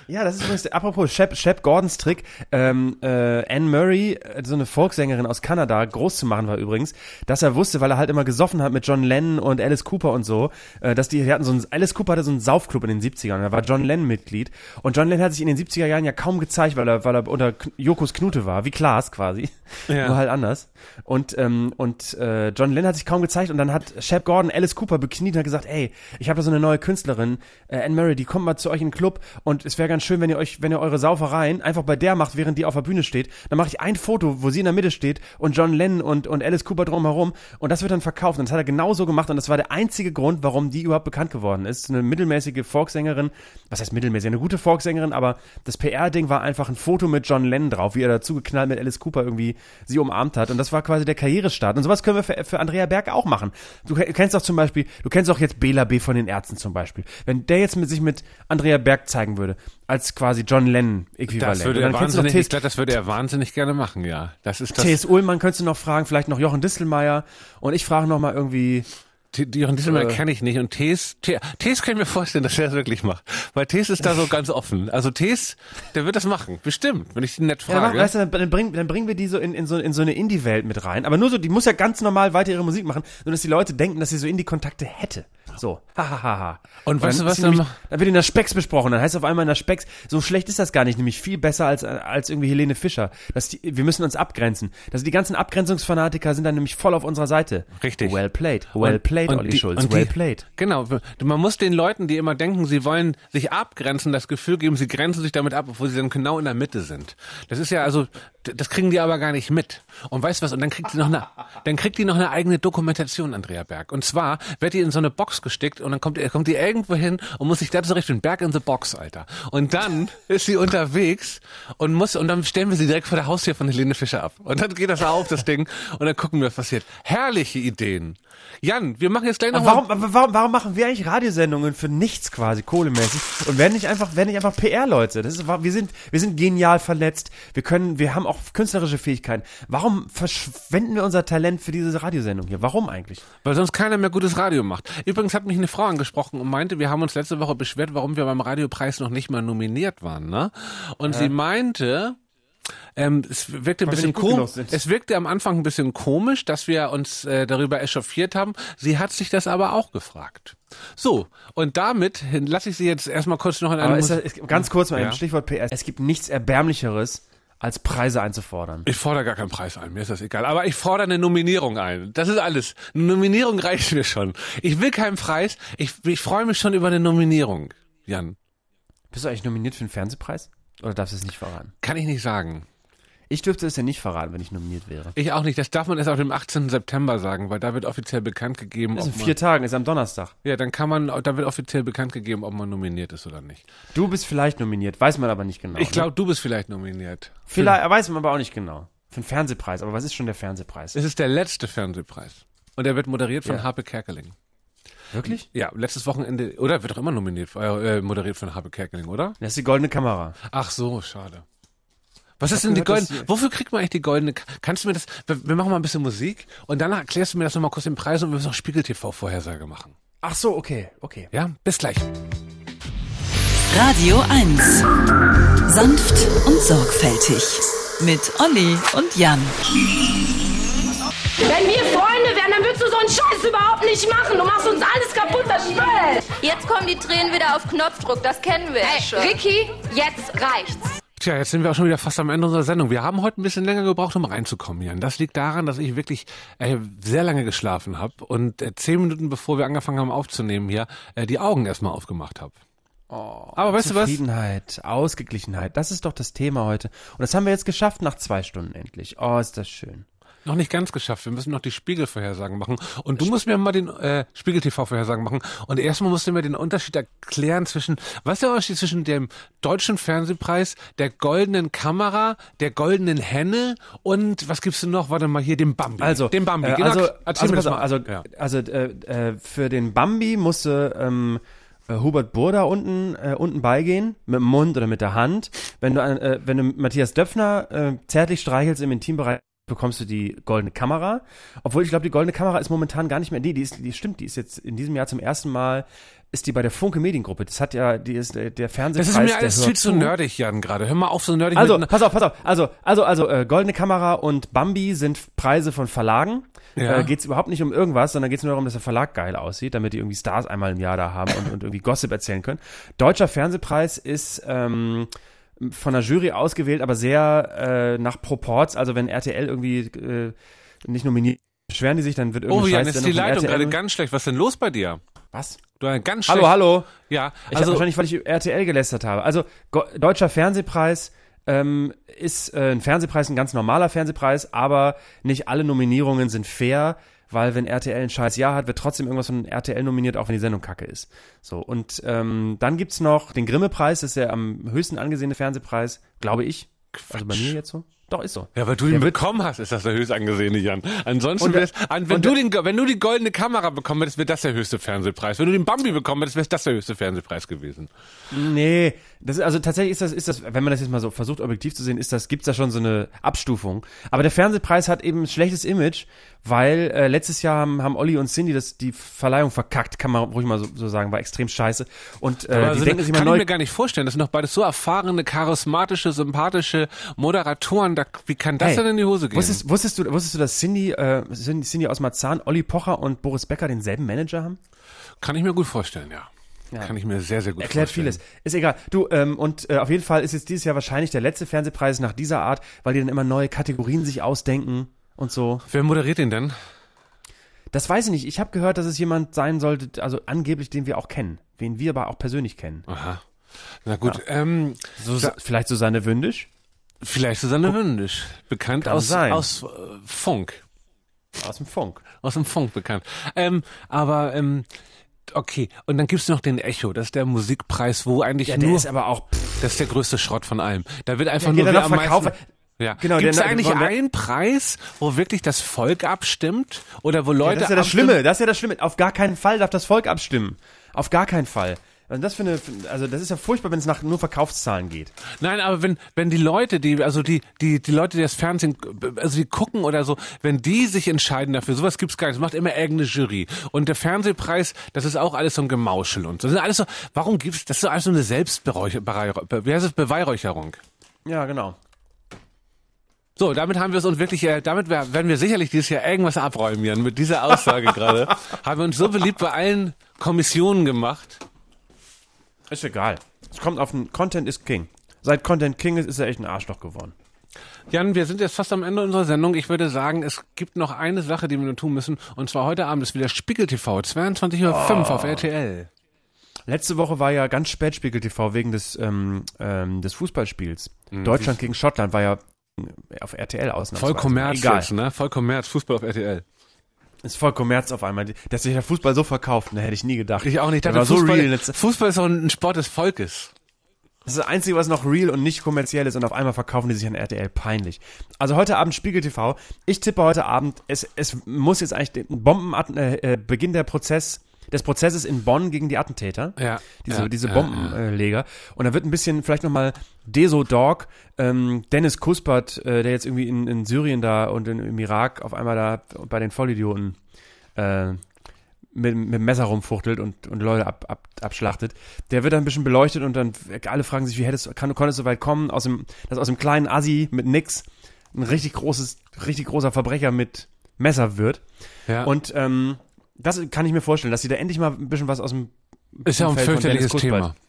Ja, das ist übrigens, apropos Shep, Shep Gordons Trick, ähm, äh, Anne Murray, so eine Folksängerin aus Kanada, groß zu machen war übrigens, dass er wusste, weil er halt immer gesoffen hat mit John Lennon und Alice Cooper und so, äh, dass die, die hatten so ein, Alice Cooper hatte so einen Saufclub in den siebzigern, da war John Lennon Mitglied und John Lennon hat sich in den siebziger Jahren ja kaum gezeigt, weil er, weil er unter Jokos Knute war, wie Klaas quasi, ja. Nur halt anders und, ähm, und äh, John Lennon hat sich kaum gezeigt und dann hat Shep Gordon Alice Cooper bekniet und hat gesagt, ey, ich habe da so eine neue Künstlerin, äh, Anne Murray, die kommt mal zu euch in den Club und es wäre ganz schön, wenn ihr euch, wenn ihr eure Saufereien einfach bei der macht, während die auf der Bühne steht. Dann mache ich ein Foto, wo sie in der Mitte steht und John Lennon und, und Alice Cooper drumherum und das wird dann verkauft. Und das hat er genauso gemacht und das war der einzige Grund, warum die überhaupt bekannt geworden ist. Eine mittelmäßige Folksängerin, was heißt mittelmäßig? Eine gute Folksängerin, aber das P R-Ding war einfach ein Foto mit John Lennon drauf, wie er dazu geknallt mit Alice Cooper irgendwie sie umarmt hat und das war quasi der Karrierestart. Und sowas können wir für, für Andrea Berg auch machen. Du kennst doch zum Beispiel, du kennst doch jetzt Bela B. von den Ärzten zum Beispiel. Wenn der jetzt mit sich mit Andrea Berg zeigen würde, als quasi John Lennon-Äquivalent. Das würde er wahnsinnig, ich glaube, das würde er wahnsinnig gerne machen, ja. Das ist das. T S. Ullmann könntest du noch fragen, vielleicht noch Jochen Distelmeier und ich frage noch mal irgendwie... Jochen Distelmeier äh, kenne ich nicht und Tees, Tees kann ich mir vorstellen, dass er das wirklich macht. Weil Tees ist da so ganz offen. Also Tees, der wird das machen, bestimmt, wenn ich ihn nett frage. Ja, weißt du, dann, bringen, dann bringen wir die so in, in, so in so eine Indie-Welt mit rein. Aber nur so, die muss ja ganz normal weiter ihre Musik machen, nur dass die Leute denken, dass sie so Indie-Kontakte hätte. So, hahaha. Ha, ha. Und weißt du was? Dann, nämlich, dann wird in der Spex besprochen, dann heißt auf einmal in der Spex, so schlecht ist das gar nicht, nämlich viel besser als, als irgendwie Helene Fischer. Das die, wir müssen uns abgrenzen. Also die ganzen Abgrenzungsfanatiker sind dann nämlich voll auf unserer Seite. Richtig. Well played, well und, played, und Olli die, Schulz, well die, played. Genau, man muss den Leuten, die immer denken, sie wollen sich abgrenzen, das Gefühl geben, sie grenzen sich damit ab, obwohl sie dann genau in der Mitte sind. Das ist ja also, das kriegen die aber gar nicht mit. Und weißt du was, und dann kriegt die noch eine, dann kriegt die noch eine eigene Dokumentation, Andrea Berg. Und zwar wird die in so eine Box gesteckt und dann kommt, kommt die irgendwo hin und muss sich da so richtig Berg in the Box, Alter. Und dann ist sie unterwegs und muss, und dann stellen wir sie direkt vor der Haustür von Helene Fischer ab. Und dann geht das auf, das Ding, und dann gucken wir, was passiert. Herrliche Ideen. Jan, wir machen jetzt gleich noch warum, mal... Warum, warum machen wir eigentlich Radiosendungen für nichts quasi, kohlemäßig, und werden nicht einfach, werden nicht einfach P R-Leute? Das ist, wir sind, wir sind genial vernetzt, wir können, wir haben auch künstlerische Fähigkeiten. Warum verschwenden wir unser Talent für diese Radiosendung hier? Warum eigentlich? Weil sonst keiner mehr gutes Radio macht. Übrigens hat mich eine Frau angesprochen und meinte, wir haben uns letzte Woche beschwert, warum wir beim Radiopreis noch nicht mal nominiert waren, ne? Und äh. sie meinte... Ähm, es wirkte ein Weil bisschen komisch. Es wirkte am Anfang ein bisschen komisch, dass wir uns äh, darüber echauffiert haben. Sie hat sich das aber auch gefragt. So, und damit lasse ich Sie jetzt erstmal kurz noch in eine... Aber ist das, ganz kurz mal ja. ein Stichwort P R. Es gibt nichts Erbärmlicheres, als Preise einzufordern. Ich fordere gar keinen Preis ein, mir ist das egal. Aber ich fordere eine Nominierung ein. Das ist alles. Eine Nominierung reicht mir schon. Ich will keinen Preis. Ich, ich freue mich schon über eine Nominierung, Jan. Bist du eigentlich nominiert für einen Fernsehpreis? Oder darfst du es nicht verraten? Kann ich nicht sagen. Ich dürfte es ja nicht verraten, wenn ich nominiert wäre. Ich auch nicht. Das darf man erst auf dem achtzehnten September sagen, weil da wird offiziell bekannt gegeben, das ob in vier Tagen, ist am Donnerstag. Ja, dann kann man, da wird offiziell bekannt gegeben, ob man nominiert ist oder nicht. Du bist vielleicht nominiert, weiß man aber nicht genau. Ich glaube, ne? Du bist vielleicht nominiert. Vielleicht, weiß man aber auch nicht genau. Für einen Fernsehpreis. Aber was ist schon der Fernsehpreis? Es ist der letzte Fernsehpreis. Und er wird moderiert von ja. Harpe Kerkeling. Wirklich? Ja, letztes Wochenende, oder? Wird doch immer nominiert, äh, moderiert von Harpe Kerkeling, oder? Das ist die goldene Kamera. Ach so, schade. Was ist denn die goldene, wofür kriegt man eigentlich die goldene, kannst du mir das, wir machen mal ein bisschen Musik und danach erklärst du mir das nochmal kurz den Preis und wir müssen noch Spiegel T V-Vorhersage machen. Ach so, okay, okay. Ja, bis gleich. Radio eins. Sanft und sorgfältig. Mit Olli und Jan. Wenn wir Freunde wären, dann würdest du so einen Scheiß überhaupt nicht machen. Du machst uns alles kaputt, das Spiel. Jetzt kommen die Tränen wieder auf Knopfdruck, das kennen wir hey, schon. Ricky, jetzt reicht's. Tja, jetzt sind wir auch schon wieder fast am Ende unserer Sendung. Wir haben heute ein bisschen länger gebraucht, um reinzukommen, Jan. Das liegt daran, dass ich wirklich äh, sehr lange geschlafen habe und äh, zehn Minuten bevor wir angefangen haben aufzunehmen hier, äh, die Augen erstmal aufgemacht habe. Oh, aber weißt du was? Zufriedenheit, Ausgeglichenheit, das ist doch das Thema heute. Und das haben wir jetzt geschafft nach zwei Stunden endlich. Oh, ist das schön. Noch nicht ganz geschafft. Wir müssen noch die Spiegelvorhersagen machen. Und du musst mir mal den äh, Spiegel-T V-Vorhersagen machen. Und erstmal musst du mir den Unterschied erklären zwischen, was ist der Unterschied zwischen dem deutschen Fernsehpreis, der goldenen Kamera, der goldenen Henne und was gibt's denn noch? Warte mal hier, dem Bambi. Also, dem Bambi. Äh, genau, also, erzähl also, mir das mal. also, ja. also äh, äh, für den Bambi musste ähm, äh, Hubert Burda unten äh, unten beigehen, mit dem Mund oder mit der Hand. Wenn du äh, wenn du Matthias Döpfner äh, zärtlich streichelst im Intimbereich, bekommst du die Goldene Kamera. Obwohl ich glaube, die Goldene Kamera ist momentan gar nicht mehr, die, die ist, die stimmt, die ist jetzt in diesem Jahr zum ersten Mal, ist die bei der Funke Mediengruppe. Das hat ja, die ist der, der Fernsehpreis. Das ist mir alles viel zu nerdig, Jan, gerade. Hör mal auf, so nerdig. Also, mit pass auf, pass auf. Also, also, also, äh, Goldene Kamera und Bambi sind Preise von Verlagen. Ja. Äh, geht's überhaupt nicht um irgendwas, sondern geht's nur darum, dass der Verlag geil aussieht, damit die irgendwie Stars einmal im Jahr da haben und, und irgendwie Gossip erzählen können. Deutscher Fernsehpreis ist, ähm, von der Jury ausgewählt, aber sehr, äh, nach Proports. Also, wenn R T L irgendwie, äh, nicht nominiert, beschweren die sich, dann wird irgendwie Oh, Jan, Scheiß, ist der die noch von Leitung R T L gerade ganz schlecht. Was ist denn los bei dir? Was? Du hast ganz schlecht. Hallo, hallo. Ja, Ich also hab wahrscheinlich, weil ich R T L gelästert habe. Also Go- Deutscher Fernsehpreis ähm, ist äh, ein Fernsehpreis, ein ganz normaler Fernsehpreis, aber nicht alle Nominierungen sind fair, weil wenn R T L ein scheiß Jahr hat, wird trotzdem irgendwas von R T L nominiert, auch wenn die Sendung kacke ist. So, und ähm, dann gibt's noch den Grimme-Preis, das ist der am höchsten angesehene Fernsehpreis, glaube ich. Quatsch. Also bei mir jetzt so. Doch, ist so. Ja, weil du ihn bekommen hast, ist das der höchst angesehene, Jan. Ansonsten Und, wär's, an, wenn und, du den, wenn du die Goldene Kamera bekommen hättest, wäre das der höchste Fernsehpreis. Wenn du den Bambi bekommen hättest, wäre das der höchste Fernsehpreis gewesen. Nee, das ist, also tatsächlich ist das, ist das, wenn man das jetzt mal so versucht, objektiv zu sehen, ist das, gibt's da schon so eine Abstufung. Aber der Fernsehpreis hat eben ein schlechtes Image, weil äh, letztes Jahr haben, haben Olli und Cindy das, die Verleihung verkackt, kann man ruhig mal so, so sagen, war extrem scheiße. Und äh, Aber die so denken eine, sich mal kann neu. ich mir gar nicht vorstellen. Das sind doch beides so erfahrene, charismatische, sympathische Moderatoren. Da, wie kann das Hey, denn in die Hose gehen? Wusstest, wusstest du, wusstest du, dass Cindy, äh, Cindy, Cindy aus Marzahn, Olli Pocher und Boris Becker denselben Manager haben? Kann ich mir gut vorstellen, ja. Ja. Kann ich mir sehr, sehr gut Erklärt vorstellen. vieles. Ist egal. Du, ähm, und äh, auf jeden Fall ist jetzt dieses Jahr wahrscheinlich der letzte Fernsehpreis nach dieser Art, weil die dann immer neue Kategorien sich ausdenken und so. Wer moderiert den denn? Das weiß ich nicht. Ich habe gehört, dass es jemand sein sollte, also angeblich, den wir auch kennen. Wen wir aber auch persönlich kennen. Aha. Na gut, Ja. ähm, So, Sa- vielleicht Susanne Wündisch? vielleicht Susanne Wündisch. Bekannt Kann aus, sein. aus äh, Funk. Aus dem Funk. Aus dem Funk bekannt. Ähm, aber, ähm, okay. Und dann gibt's noch den Echo. Das ist der Musikpreis, wo eigentlich Ja, der nur... ist aber auch... Pff, das ist der größte Schrott von allem. Da wird einfach Ja, nur der wer noch am verkauft- meisten... Ja. Genau, Gibt's der- eigentlich der- einen Preis, wo wirklich das Volk abstimmt? Oder wo Leute ja, das ist ja das abstimmen? Schlimme. Das ist ja das Schlimme. Auf gar keinen Fall darf das Volk abstimmen. Auf gar keinen Fall. Also das für eine, also das ist ja furchtbar, wenn es nach nur Verkaufszahlen geht. Nein, aber wenn wenn die Leute, die also die die die Leute, die das Fernsehen, also die gucken oder so, wenn die sich entscheiden dafür, sowas gibt's gar nicht. Das macht immer irgendeine Jury. Und der Fernsehpreis, das ist auch alles so ein Gemauschel und so. Das ist alles so. Warum gibt's das? Ist so alles so eine Selbstbeweihräucherung. Wie heißt es? Beweihräucherung. Ja, genau. So, damit haben wir es uns wirklich, äh, damit werden wir sicherlich dieses Jahr irgendwas abräumen, Jan. Mit dieser Aussage gerade haben wir uns so beliebt bei allen Kommissionen gemacht. Ist egal. Es kommt auf den Content is King. Seit Content King ist, ist er echt ein Arschloch geworden. Jan, wir sind jetzt fast am Ende unserer Sendung. Ich würde sagen, es gibt noch eine Sache, die wir nur tun müssen. Und zwar heute Abend ist wieder Spiegel T V, zweiundzwanzig Uhr fünf auf R T L. Letzte Woche war ja ganz spät Spiegel T V wegen des, ähm, ähm, des Fußballspiels. Mhm. Deutschland gegen Schottland war ja auf R T L ausnahmsweise. Voll Kommerz Egal. jetzt, ne? Voll Kommerz, Fußball auf R T L. Ist voll Kommerz auf einmal. Dass sich der Fußball so verkauft, ne, hätte ich nie gedacht. Ich auch nicht. Ich Der dachte, war so Fußball, real. Letzte- Fußball ist auch ein Sport des Volkes. Das ist das Einzige, was noch real und nicht kommerziell ist und auf einmal verkaufen die sich an R T L. Peinlich. Also heute Abend Spiegel T V. Ich tippe heute Abend, es, es muss jetzt eigentlich den Bomben, äh, Beginn der Prozess, des Prozesses in Bonn gegen die Attentäter. Ja. Diese, ja, diese ja, Bombenleger. Äh, und da wird ein bisschen vielleicht nochmal Deso Dog, ähm, Dennis Kuspert, äh, der jetzt irgendwie in, in Syrien da und in, im Irak auf einmal da bei den Vollidioten äh, mit, mit dem Messer rumfuchtelt und, und Leute ab, ab, abschlachtet. Der wird dann ein bisschen beleuchtet und dann alle fragen sich, wie hättest kann, konntest du so weit kommen, aus dem, dass aus dem kleinen Assi mit nix ein richtig großes, richtig großer Verbrecher mit Messer wird. Ja. Und ähm, das kann ich mir vorstellen, dass sie da endlich mal ein bisschen was aus dem Ist ja ein Umfeld von fürchterliches Dennis Kuspert. Thema.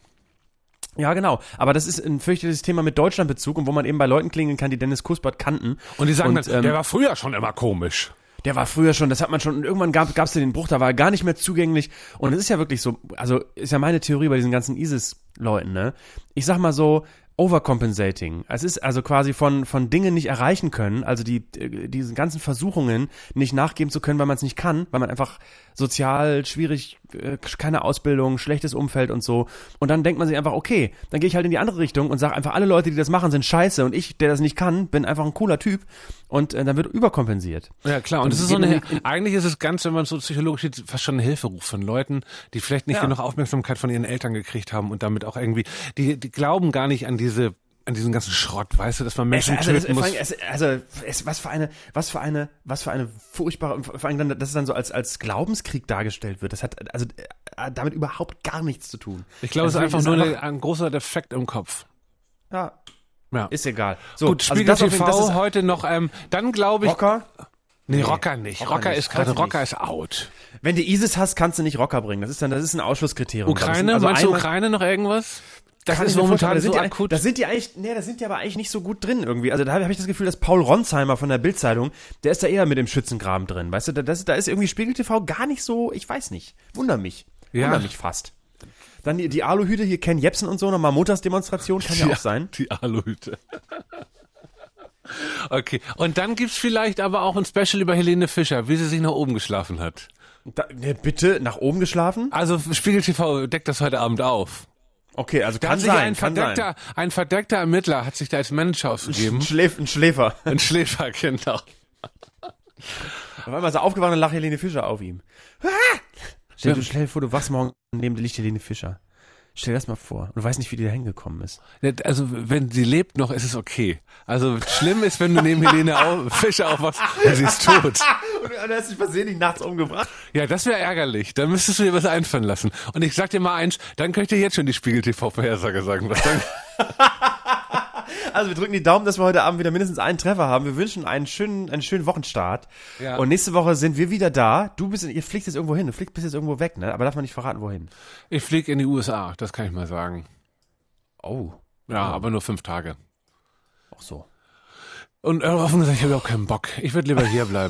Ja, genau. Aber das ist ein fürchterliches Thema mit Deutschlandbezug und wo man eben bei Leuten klingeln kann, die Dennis Kuspert kannten. Und die sagen Und, dann, ähm, der war früher schon immer komisch. Der war früher schon, das hat man schon, und irgendwann gab es den Bruch, da war er gar nicht mehr zugänglich. Und es ist ja wirklich so, also ist ja meine Theorie bei diesen ganzen ISIS-Leuten, ne? Ich sag mal so, overcompensating. Es ist also quasi von von Dingen nicht erreichen können, also die äh, diesen ganzen Versuchungen nicht nachgeben zu können, weil man es nicht kann, weil man einfach sozial schwierig, äh, keine Ausbildung, schlechtes Umfeld und so. Und dann denkt man sich einfach, okay, dann gehe ich halt in die andere Richtung und sage einfach, alle Leute, die das machen, sind scheiße und ich, der das nicht kann, bin einfach ein cooler Typ und äh, dann wird überkompensiert. Ja, klar. Und Und es ist es so geht eine, um die- eigentlich ist es ganz, wenn man so psychologisch sieht, fast schon ein Hilferuf von Leuten, die vielleicht nicht Ja. genug Aufmerksamkeit von ihren Eltern gekriegt haben und damit auch irgendwie, die, die glauben gar nicht an diese an diesem ganzen Schrott, weißt du, dass man Menschen also, töten muss. Es, also es, was für eine, was für eine, was für eine furchtbare, vor allem dann, dass es dann so als als Glaubenskrieg dargestellt wird. Das hat also äh, damit überhaupt gar nichts zu tun. Ich glaube, es ist einfach ist nur einfach, eine, ein großer Defekt im Kopf. Ja, ja. Ist egal. So, gut, Spiegel also T V das ist, heute noch. Ähm, dann glaube ich. Rocker. Nee, Rocker nicht. Rocker, Rocker nicht. ist gerade, Heute Rocker nicht. ist out. Wenn du ISIS hast, kannst du nicht Rocker bringen. Das ist dann, das ist ein Ausschlusskriterium. Ukraine, also meinst du einmal, Ukraine noch irgendwas? Das kann ist ich mir momentan vorstellen, so da sind akut. Die, da sind die eigentlich, nee, da sind die aber eigentlich nicht so gut drin irgendwie. Also da habe ich das Gefühl, dass Paul Ronsheimer von der Bild-Zeitung, der ist da eher mit dem Schützengraben drin. Weißt du, da, das, da ist irgendwie Spiegel T V gar nicht so, ich weiß nicht. Wunder mich. Ja. Wunder mich fast. Dann die, die Aluhüte, hier Ken Jebsen und so, nochmal Montagsdemonstration, kann ja auch sein. Die Aluhüte. Okay, und dann gibt's vielleicht aber auch ein Special über Helene Fischer, wie sie sich nach oben geschlafen hat. Da, ne, bitte, nach oben geschlafen? Also Spiegel T V deckt das heute Abend auf. Okay, also Da kann hat sich sein, ein kann verdeckter, sein. ein verdeckter Ermittler hat sich da als Manager ausgegeben. Ein, Schläf, ein Schläfer. Ein Schläfer, genau. Auf einmal ist er aufgewacht und lacht Helene Fischer auf ihm. Ah! Stell dir stell dir vor, du wachst morgen neben dir liegt Helene Fischer. Stell dir das mal vor. Und du weißt nicht, wie die da hingekommen ist. Also, wenn sie lebt noch, ist es okay. Also, schlimm ist, wenn du neben Helene auf, Fischer aufwachst und sie ist tot. Und du hast dich versehentlich nachts umgebracht. Ja, das wäre ärgerlich. Dann müsstest du dir was einfallen lassen. Und ich sag dir mal eins, dann könnte ich jetzt schon die Spiegel T V-Vorhersage sagen. Was dann? Also wir drücken die Daumen, dass wir heute Abend wieder mindestens einen Treffer haben. Wir wünschen einen schönen, einen schönen Wochenstart. Ja. Und nächste Woche sind wir wieder da. Du bist, ihr fliegt jetzt irgendwo hin. Du fliegst bist jetzt irgendwo weg, ne? Aber darf man nicht verraten, wohin. Ich fliege in die U S A, das kann ich mal sagen. Oh. Ja, aber nur fünf Tage. Ach so. Und äh, offen gesagt, ich habe auch keinen Bock. Ich würde lieber hier bleiben.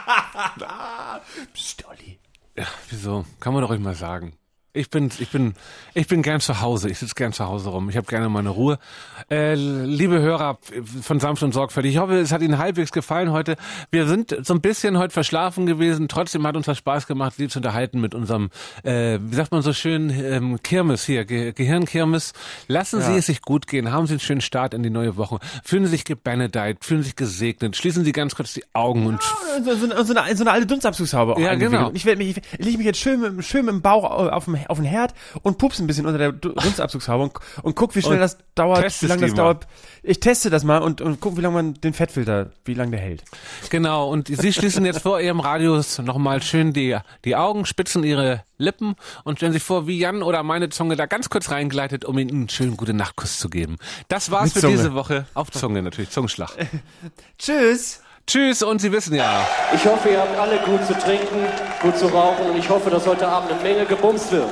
Psst, Olli. Ja, wieso? Kann man doch ruhig mal sagen. Ich bin, ich bin, ich bin gern zu Hause. Ich sitze gern zu Hause rum. Ich habe gerne meine Ruhe. Äh, liebe Hörer von Sanft und Sorgfältig, ich hoffe, es hat Ihnen halbwegs gefallen heute. Wir sind so ein bisschen heute verschlafen gewesen. Trotzdem hat uns das Spaß gemacht, Sie zu unterhalten mit unserem, äh, wie sagt man so schön, ähm, Kirmes hier, Ge- Gehirnkirmes. Lassen Ja. Sie es sich gut gehen. Haben Sie einen schönen Start in die neue Woche. Fühlen Sie sich gebenedeit, fühlen Sie sich gesegnet. Schließen Sie ganz kurz die Augen und So, so, so, eine, so eine alte Dunstabzugshaube auch Ja, eingewickelt. genau. Und ich, werd mich, ich lege mich jetzt schön mit, schön mit dem Bauch auf dem, auf den Herd und pups ein bisschen unter der Du- Dunstabzugshaube und, und guck, wie schnell Und das dauert, testest wie lange das die mal. dauert. Ich teste das mal und, und guck, wie lange man den Fettfilter, wie lange der hält. Genau, und Sie schließen jetzt vor Ihrem Radius nochmal schön die, die Augen, spitzen Ihre Lippen und stellen sich vor, wie Jan oder meine Zunge da ganz kurz reingleitet, um Ihnen einen schönen gute Nachtkuss zu geben. Das war's Mit für Zunge. diese Woche. Auf Zunge natürlich, Zungenschlag. Tschüss! Tschüss, und Sie wissen ja. Ich hoffe, ihr habt alle gut zu trinken, gut zu rauchen und ich hoffe, dass heute Abend eine Menge gebumst wird.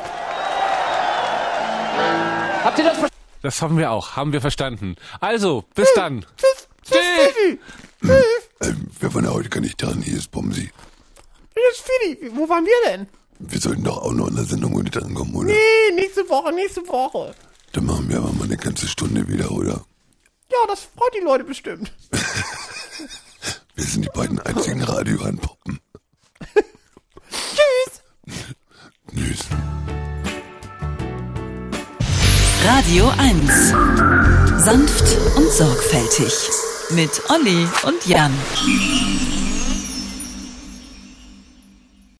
Habt ihr das verstanden? Das hoffen wir auch, haben wir verstanden. Also, bis dann. Tschüss! Tschüss! Ähm, wer von heute kann ich dran? Hier ist Bomsi. Hier ist Fidi. Wo waren wir denn? Wir sollten doch auch noch in der Sendung heute drankommen, oder? Nee, nächste Woche, nächste Woche. Dann machen wir aber mal eine ganze Stunde wieder, oder? Ja, das freut die Leute bestimmt. Wir sind die beiden einzigen Radio-Anpoppen. Tschüss! Tschüss. Radio eins. Sanft und sorgfältig. Mit Olli und Jan.